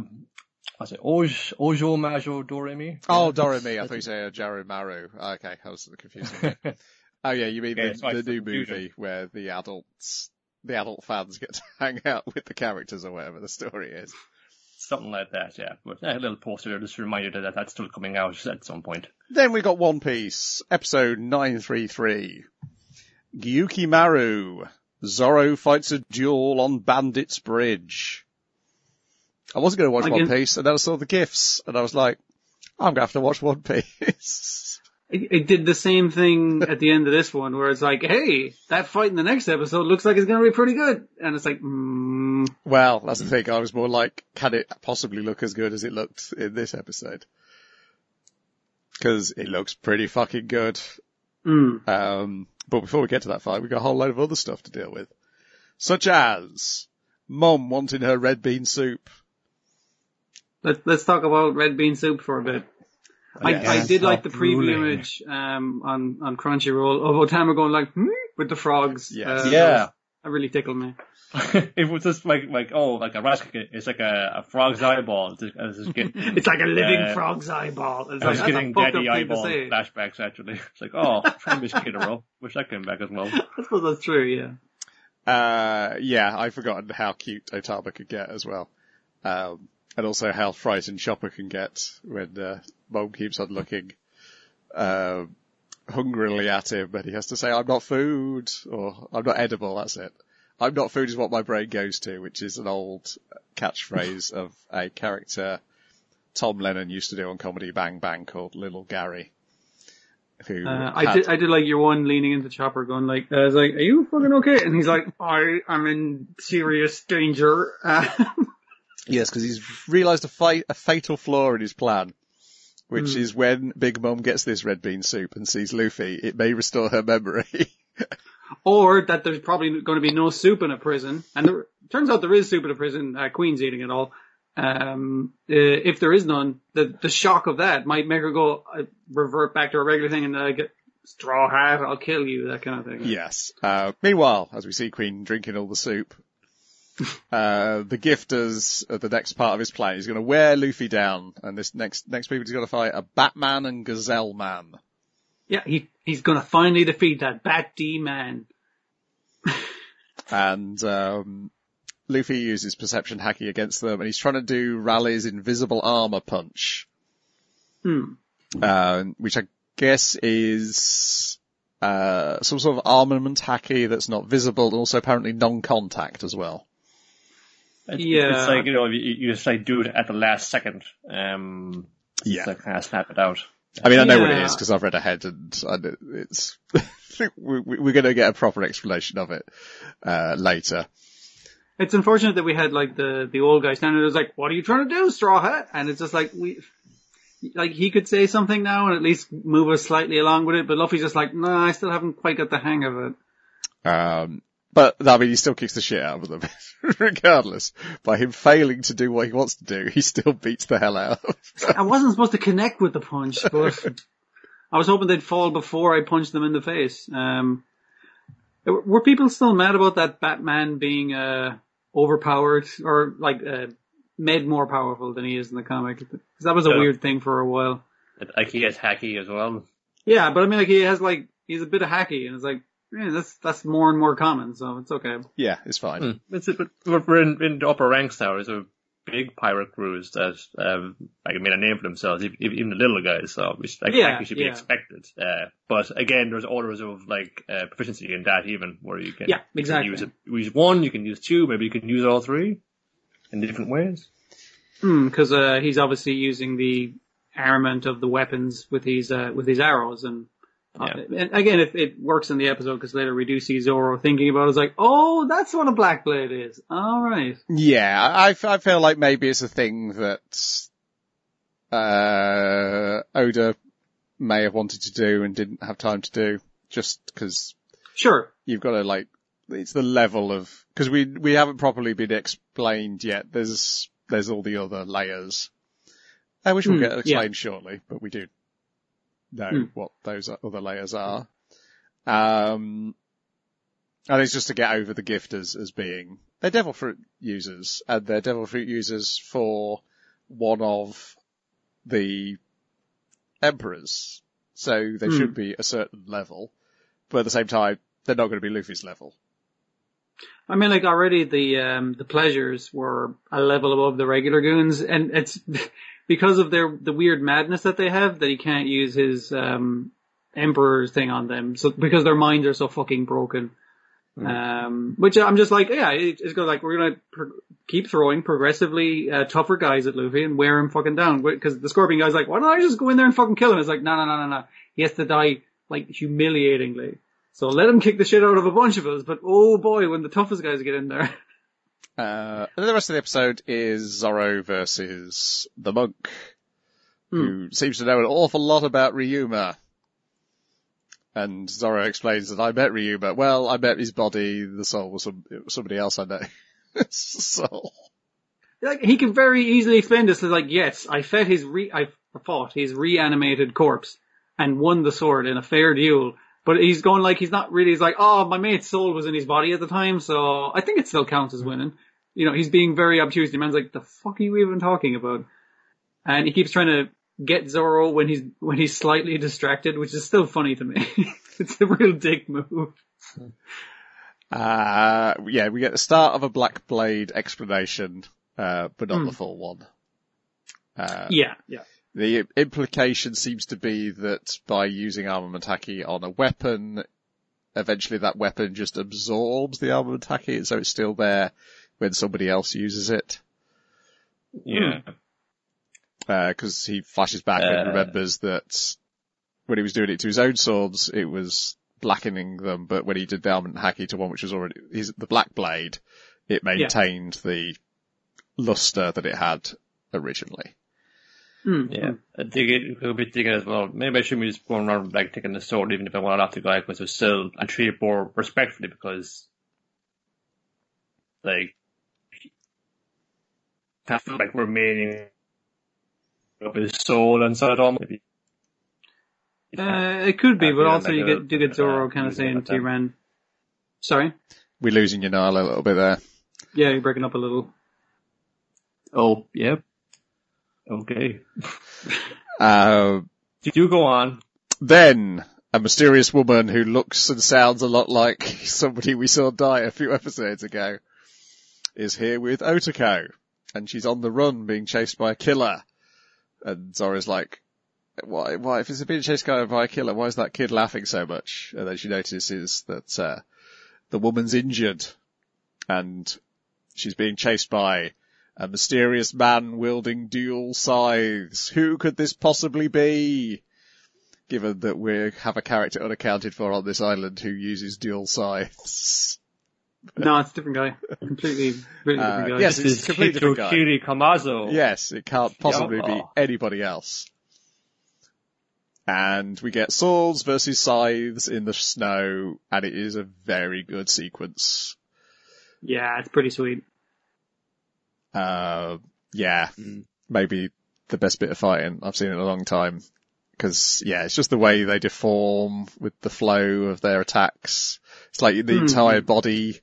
Ojo Majo Doremi? Oh, Doremi. I thought you said Jaramaru. Okay, I was confusing. Oh yeah, you mean the new movie where the adult fans get to hang out with the characters or whatever the story is. Something like that, yeah. But a little poster there just reminded that that's still coming out at some point. Then we got One Piece, episode 933. Gyukimaru. Zoro fights a duel on Bandit's Bridge. I wasn't going to watch One Piece, and then I saw the GIFs, and I was like, I'm going to have to watch One Piece. It did the same thing at the end of this one, where it's like, hey, that fight in the next episode looks like it's going to be pretty good. And it's like, Well, that's the thing. I was more like, can it possibly look as good as it looked in this episode? Because it looks pretty fucking good. But before we get to that fight, we've got a whole load of other stuff to deal with. Such as Mom wanting her red bean soup. Let's talk about red bean soup for a bit. Yes. I did like the preview image on Crunchyroll of Otama going with the frogs. Yes. That really tickled me. It was just like a rascal. It's like a frog's eyeball. It's like a living frog's eyeball. I was getting daddy eyeball flashbacks actually. It's like, try Miss Kidaro. Wish that came back as well. I suppose that's true, yeah. Yeah, I've forgotten how cute Otama could get as well. And also how frightened Chopper can get when Mom keeps on looking hungrily at him, and he has to say, I'm not food, or I'm not edible, that's it. I'm not food is what my brain goes to, which is an old catchphrase of a character Tom Lennon used to do on Comedy Bang Bang called Little Gary. I did like your one leaning into Chopper going I was like, are you fucking okay? And he's like, I'm in serious danger. Yes, because he's realised a fatal flaw in his plan, which is when Big Mom gets this red bean soup and sees Luffy, it may restore her memory. Or that there's probably going to be no soup in a prison. And turns out there is soup in a prison. Queen's eating it all. if there is none, the shock of that might make her go revert back to her regular thing and get straw hat, I'll kill you, that kind of thing. Yes. Meanwhile, as we see Queen drinking all the soup, the gifters, the next part of his plan, he's going to wear Luffy down, and this next people he's going to fight are Batman and Gazelle Man. Yeah, he's going to finally defeat that Bat D man. And Luffy uses perception hacking against them, and he's trying to do Raleigh's invisible armor punch, which I guess is some sort of armament hacky that's not visible, and also apparently non-contact as well. It's like, you just like do it at the last second. Yeah. To kind of snap it out. I mean, I know what it is because I've read ahead, and it's we're going to get a proper explanation of it later. It's unfortunate that we had like the old guy standing there was like, "What are you trying to do, Straw Hat?" And it's just like he could say something now and at least move us slightly along with it, but Luffy's just like, "Nah, I still haven't quite got the hang of it." But I mean, he still kicks the shit out of them, regardless. By him failing to do what he wants to do, he still beats the hell out of them. I wasn't supposed to connect with the punch, but I was hoping they'd fall before I punched them in the face. Were people still mad about that Batman being overpowered or like made more powerful than he is in the comic? Because that was a weird thing for a while. Like he has hacky as well. Yeah, but I mean, like he's a bit of hacky, and it's like. Yeah, that's more and more common, so it's okay. Yeah, it's fine. But we're in the upper ranks now. There's a big pirate crews that made a name for themselves, even the little guys. So which actually should be expected. But again, there's orders of proficiency in that even where you can exactly. use one, you can use two, maybe you can use all three in different ways. Because he's obviously using the armament of the weapons with these arrows and. And again, it works in the episode because later we do see Zoro thinking about it. It's like, oh, that's what a black blade is. All right. Yeah, I feel like maybe it's a thing that Oda may have wanted to do and didn't have time to do, just because. Sure. You've got to it's the level of because we haven't properly been explained yet. There's all the other layers, which we'll get explained shortly, but we do. Know what those other layers are. And it's just to get over the gifters as being, they're Devil Fruit users, and they're Devil Fruit users for one of the emperors. So they should be a certain level, but at the same time, they're not going to be Luffy's level. I mean, like already the pleasures were a level above the regular goons, and it's, because of the weird madness that they have, that he can't use his emperor's thing on them. So because their minds are so fucking broken, which I'm just like, it's good. Like we're gonna keep throwing progressively tougher guys at Luffy and wear him fucking down. Because the Scorpion guy's like, why don't I just go in there and fucking kill him? It's like, no. He has to die like humiliatingly. So let him kick the shit out of a bunch of us. But oh boy, when the toughest guys get in there. And the rest of the episode is Zoro versus the monk, who seems to know an awful lot about Ryuma. And Zoro explains that I met Ryuma. Well, I met his body, the soul was somebody else I know. Soul. Like, he can very easily explain this as like, yes, I fought his reanimated corpse and won the sword in a fair duel. But he's going like, he's like, oh, my mate's soul was in his body at the time, so I think it still counts as winning. You know, he's being very obtuse. The man's like, the fuck are you even talking about? And he keeps trying to get Zoro when he's slightly distracted, which is still funny to me. It's a real dick move. We get the start of a Black Blade explanation, but not the full one. Yeah. The implication seems to be that by using armament haki on a weapon, eventually that weapon just absorbs the armament haki, so it's still there when somebody else uses it. Yeah. Because he flashes back and remembers that when he was doing it to his own swords, it was blackening them, but when he did the armament haki to one which was already the Black Blade, it maintained the luster that it had originally. Yeah, I think it could be thinking as well. Maybe I shouldn't be just going around like taking the sword, even if I want to off the guy, because it's still I treat it more respectfully because, like, half like remaining of his soul inside him. Maybe. It could be, but also like you get Zoro kind of saying to Ren, sorry? We're losing you, Niall, a little bit there. Yeah, you're breaking up a little. Oh, yeah. Okay. Did you go on? Then, a mysterious woman who looks and sounds a lot like somebody we saw die a few episodes ago is here with Otoko. And she's on the run being chased by a killer. And Zoro's like, why, if it's being chased by a killer, why is that kid laughing so much? And then she notices that, the woman's injured. And she's being chased by a mysterious man wielding dual scythes. Who could this possibly be? Given that we have a character unaccounted for on this island who uses dual scythes. No, it's a different guy. Completely different guy. Yes, it's a completely different guy. Hitokiri Kamazo. Yes, it can't possibly be anybody else. And we get swords versus scythes in the snow, and it is a very good sequence. Yeah, it's pretty sweet. Maybe the best bit of fighting I've seen in a long time. Because, yeah, it's just the way they deform with the flow of their attacks. It's like the entire body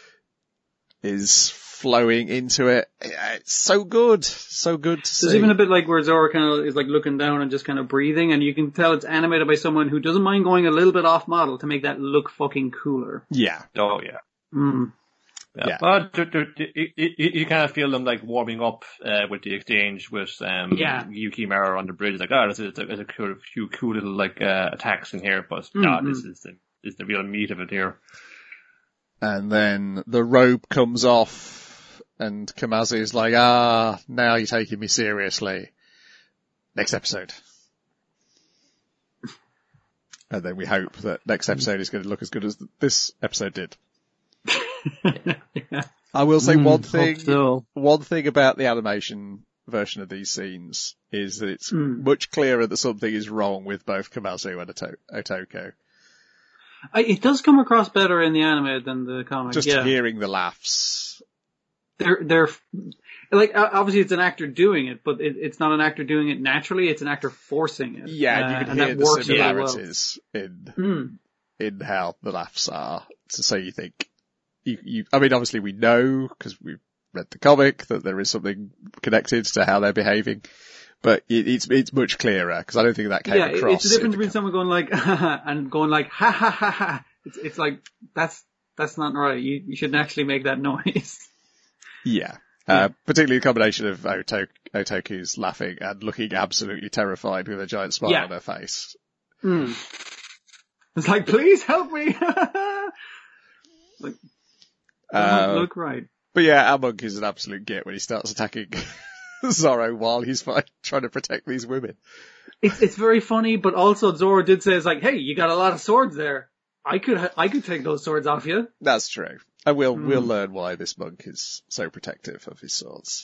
is flowing into it. It's so good. So good to see. There's even a bit like where Zoro kind of is like looking down and just kind of breathing, and you can tell it's animated by someone who doesn't mind going a little bit off model to make that look fucking cooler. Yeah. Oh, yeah. Mm. Yeah. Well, you kind of feel them like warming up with the exchange with Yukimura on the bridge. Like, there's a few cool little like attacks in here, but this is the real meat of it here. And then the robe comes off, and Kamazi is like, now you're taking me seriously. Next episode. And then we hope that next episode is going to look as good as this episode did. Yeah. I will say one thing about the animation version of these scenes is that it's much clearer that something is wrong with both Kamazu and Otoko. It does come across better in the anime than the comic. Just hearing the laughs. They're like, obviously it's an actor doing it, but it's not an actor doing it naturally, it's an actor forcing it. Yeah, you can hear the similarities in how the laughs are. So you think, I mean, obviously we know, because we've read the comic, that there is something connected to how they're behaving, but it's much clearer, because I don't think that came across. Yeah, it's the difference between someone going like, and going like, ha ha ha ha. It's like, that's not right. You shouldn't actually make that noise. Yeah. Particularly the combination of Otoku's laughing and looking absolutely terrified with a giant smile on her face. It's like, please help me! Like, look right. But yeah, Amunk is an absolute git when he starts attacking Zoro while he's trying to protect these women. It's very funny, but also Zoro did say, it's like, hey, you got a lot of swords there. I could take those swords off you. That's true. And we'll learn why this monk is so protective of his swords.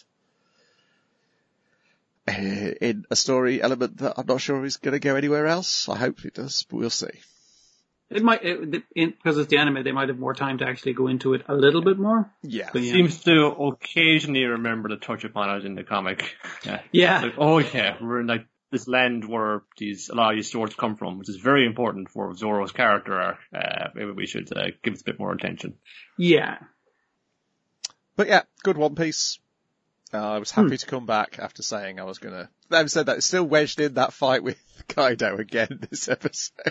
In a story element that I'm not sure is going to go anywhere else. I hope it does, but we'll see. It might, because it's the anime, they might have more time to actually go into it a little bit more. Yeah. It seems to occasionally remember to touch upon it in the comic. Yeah. Like, we're in like this land where a lot of these swords come from, which is very important for Zoro's character arc. Maybe we should give it a bit more attention. Yeah. But yeah, good One Piece. I was happy to come back after saying I was gonna. Having said that, it's still wedged in that fight with Kaido again this episode.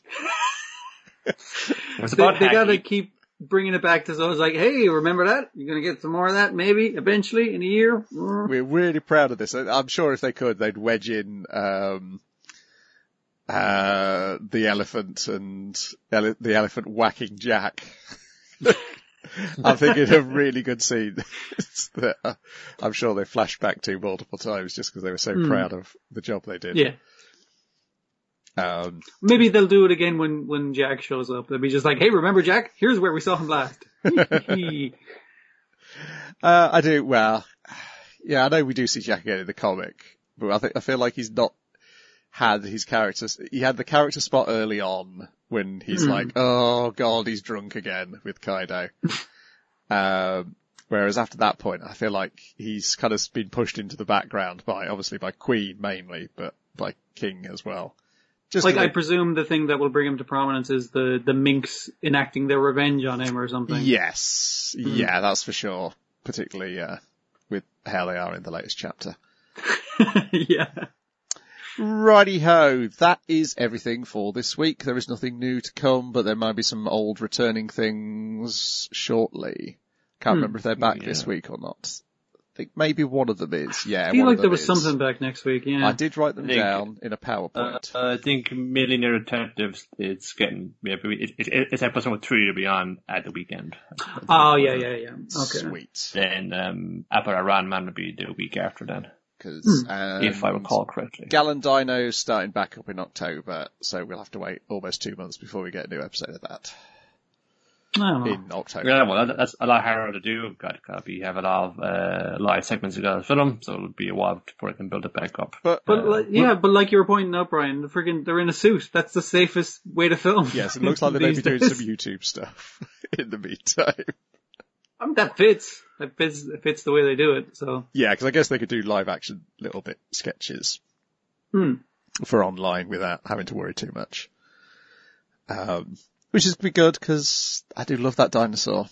They gotta keep bringing it back to Zoro's like, hey, remember that? You're gonna get some more of that maybe eventually in a year. We're really proud of this. I'm sure if they could, they'd wedge in the elephant and the elephant whacking Jack. I'm thinking of really good scene that I'm sure they flashed back to multiple times just because they were so proud of the job they did. Yeah. Maybe they'll do it again when Jack shows up. They'll be just like, hey, remember Jack? Here's where we saw him last. I do, well, yeah, I know we do see Jack again in the comic, but I feel like he's not had his characters. He had the character spot early on when he's like, oh god, he's drunk again with Kaido. Whereas Whereas after that point, I feel like he's kind of been pushed into the background obviously by Queen mainly, but by King as well. Just I presume the thing that will bring him to prominence is the minks enacting their revenge on him or something. Yes. Yeah, that's for sure. Particularly, with how they are in the latest chapter. Yeah. Righty-ho, that is everything for this week. There is nothing new to come, but there might be some old returning things shortly. Can't remember if they're back this week or not. I think maybe one of them is, yeah. I feel like there was something back next week, yeah. I did write them down in a PowerPoint. I think Millionaire Detectives, it's episode 3 to be on at the weekend. Oh, yeah. Okay. Sweet. Then Apple Iran Man would be the week after then. If I recall correctly. Gallandino's starting back up in October, so we'll have to wait almost 2 months before we get a new episode of that. Oh. In October. Yeah, well, that's a lot harder to do. We have a lot of live segments to go to film, so it'll be a while before I can build it back up. But like you were pointing out, Brian, they're in a suit. That's the safest way to film. Yes, it looks like they may be doing some YouTube stuff in the meantime. That fits. It fits the way they do it, so. Yeah, because I guess they could do live action little bit sketches for online without having to worry too much. Which is good because I do love that dinosaur.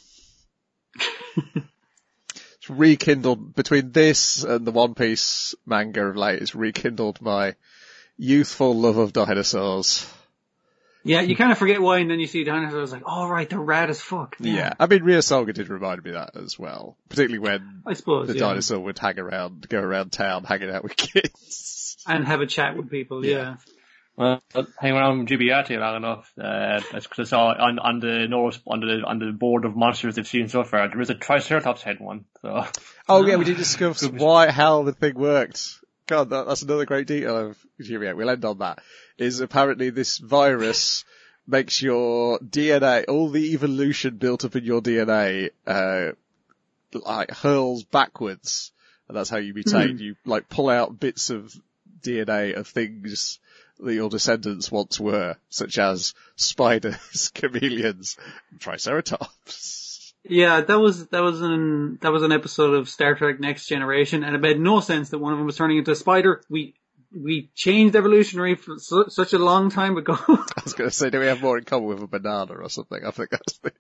It's rekindled between this and the One Piece manga of late. It's rekindled my youthful love of dinosaurs. Yeah, you kind of forget why, and then you see dinosaurs like, oh right, they're rad as fuck. Yeah, I mean, Ryosoga did remind me of that as well. Particularly when I suppose, the dinosaur would go around town hanging out with kids. And have a chat with people, yeah. Well, hang around Gibiati long enough. That's because I saw on the board of monsters they've seen so far, there is a Triceratops head one. So. Oh yeah, we did discuss how the thing worked. God, that's another great detail of Gibiati. We'll end on that. Is apparently this virus makes your DNA, all the evolution built up in your DNA, hurls backwards. And that's how you mutate. You, pull out bits of DNA of things that your descendants once were, such as spiders, chameleons, and Triceratops. Yeah, that was an episode of Star Trek Next Generation, and it made no sense that one of them was turning into a spider. We changed evolutionary for such a long time ago. I was going to say, do we have more in common with a banana or something? I think that's the...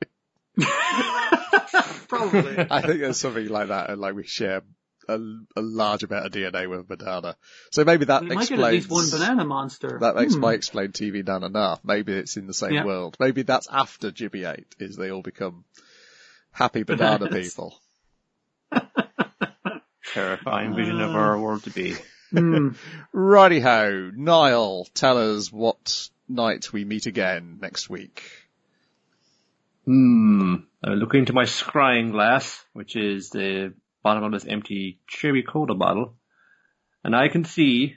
Probably. I think there's something like that, and we share a large amount of DNA with a banana. So maybe that explains... might get at least one banana monster. That might explain TV Nana Na. Maybe it's in the same world. Maybe that's after Gibiate, is they all become happy banana people. Terrifying vision of our world to be. Righty-ho. Niall, tell us what night we meet again next week. I'm looking into my scrying glass, which is the bottom of this empty cherry cola bottle, and I can see,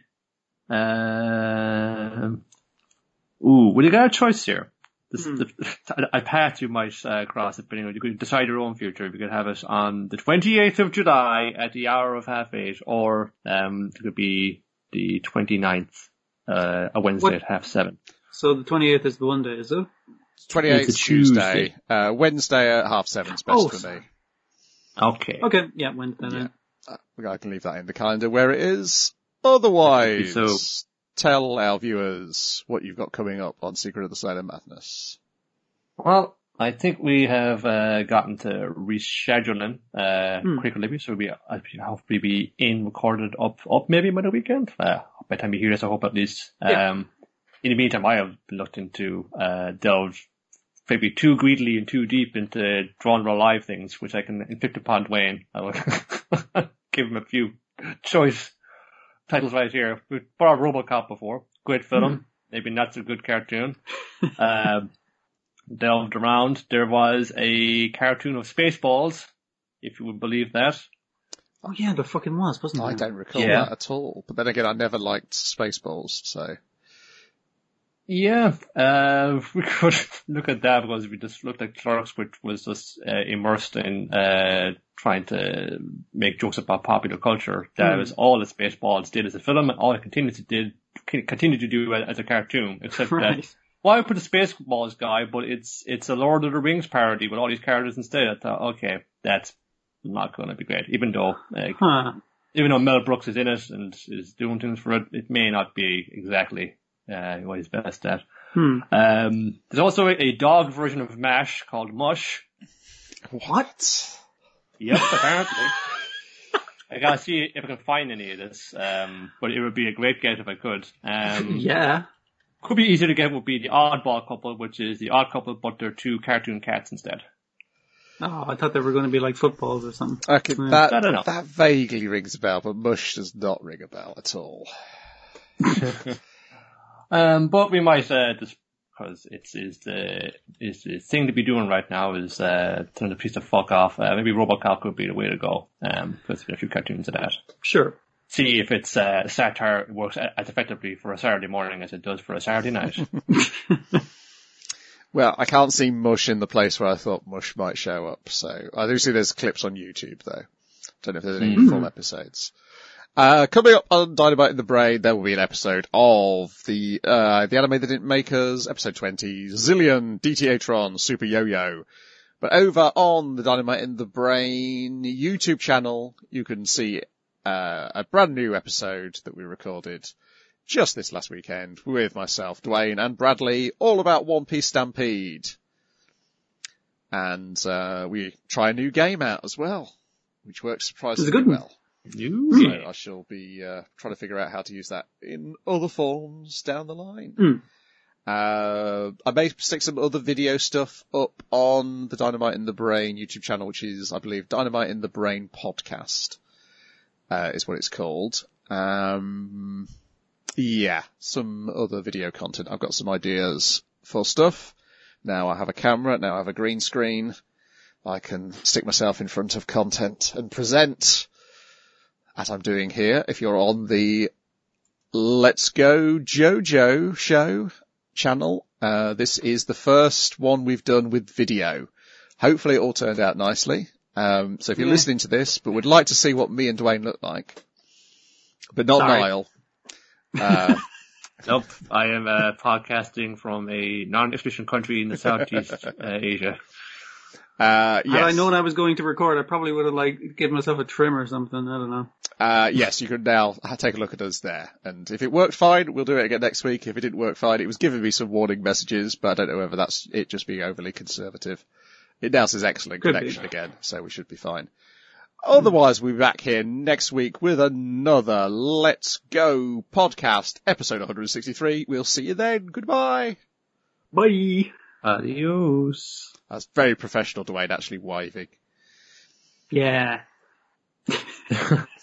well, you got a choice here. A path you might cross it, but anyway, you could decide your own future. You could have it on the 28th of July at the hour of 8:30, or it could be the 29th, a Wednesday at 7:30. So the 28th is the one day, is it? 28th is Tuesday. Wednesday at 7:30 is best for me. Okay. Okay, yeah, Wednesday then. I can leave that in the calendar where it is. Otherwise, tell our viewers what you've got coming up on Secret of the Silent Madness. Well, I think we have gotten to rescheduling quickly, so I'll hopefully be recorded up maybe by the weekend. By the time you hear this, I hope at least. In the meantime, I have looked into delve maybe too greedily and too deep into Drawn Raw Live things, which I can inflict upon Dwayne. I will give him a few choice titles right here. We've brought RoboCop before. Great film. Maybe not so good cartoon. Delved around. There was a cartoon of Spaceballs, if you would believe that. Oh yeah, there fucking was, wasn't there? I don't recall that at all. But then again, I never liked Spaceballs, so... Yeah, we could look at that because we just looked at Clerks, which was just immersed in trying to make jokes about popular culture. That was all that Spaceballs did as a film, and all it continued to do as a cartoon. Except that, why put a Spaceballs guy, but it's a Lord of the Rings parody with all these characters instead. I thought, okay, that's not going to be great. Even though Mel Brooks is in it and is doing things for it, it may not be exactly what he's best at. There's also a dog version of MASH called Mush. What? Yep, apparently. I gotta see if I can find any of this, but it would be a great get if I could. Yeah. Could be easier to get would be the Oddball Couple, which is the Odd Couple, but they're 2 cartoon cats instead. Oh, I thought they were going to be like footballs or something. Okay, I don't know. that vaguely rings a bell, but Mush does not ring a bell at all. But we might, just because it's the thing to be doing right now is, telling the police to fuck off. Maybe RoboCop could be the way to go. Put a few cartoons of that. Sure. See if it's, satire works as effectively for a Saturday morning as it does for a Saturday night. Well, I can't see Mush in the place where I thought Mush might show up, so I do see there's clips on YouTube though. Don't know if there's any full episodes. Coming up on Dynamite in the Brain, there will be an episode of the anime that didn't make us, episode 20, Zillion, DTA-tron, Super Yo-Yo. But over on the Dynamite in the Brain YouTube channel, you can see, a brand new episode that we recorded just this last weekend with myself, Dwayne and Bradley, all about One Piece Stampede. And, we try a new game out as well, which works surprisingly well. So I shall be trying to figure out how to use that in other forms down the line. I may stick some other video stuff up on the Dynamite in the Brain YouTube channel, which is, I believe, Dynamite in the Brain Podcast, is what it's called. Yeah, some other video content. I've got some ideas for stuff. Now I have a camera, now I have a green screen. I can stick myself in front of content and present, as I'm doing here. If you're on the Let's Go JoJo show channel, this is the first one we've done with video. Hopefully it all turned out nicely. So if you're listening to this, but would like to see what me and Dwayne look like, but not Niall. Nope, I am podcasting from a non-extradition country in the Southeast Asia. Yes. Had I known I was going to record, I probably would have given myself a trim or something. I don't know. Yes, you can now take a look at us there. And if it worked fine, we'll do it again next week. If it didn't work fine, it was giving me some warning messages, but I don't know whether that's it just being overly conservative. It now says excellent connection again, so we should be fine. Otherwise, we'll be back here next week with another Let's Go podcast, episode 163. We'll see you then. Goodbye. Bye. Adios. That's very professional, Dwayne, actually waving. Yeah.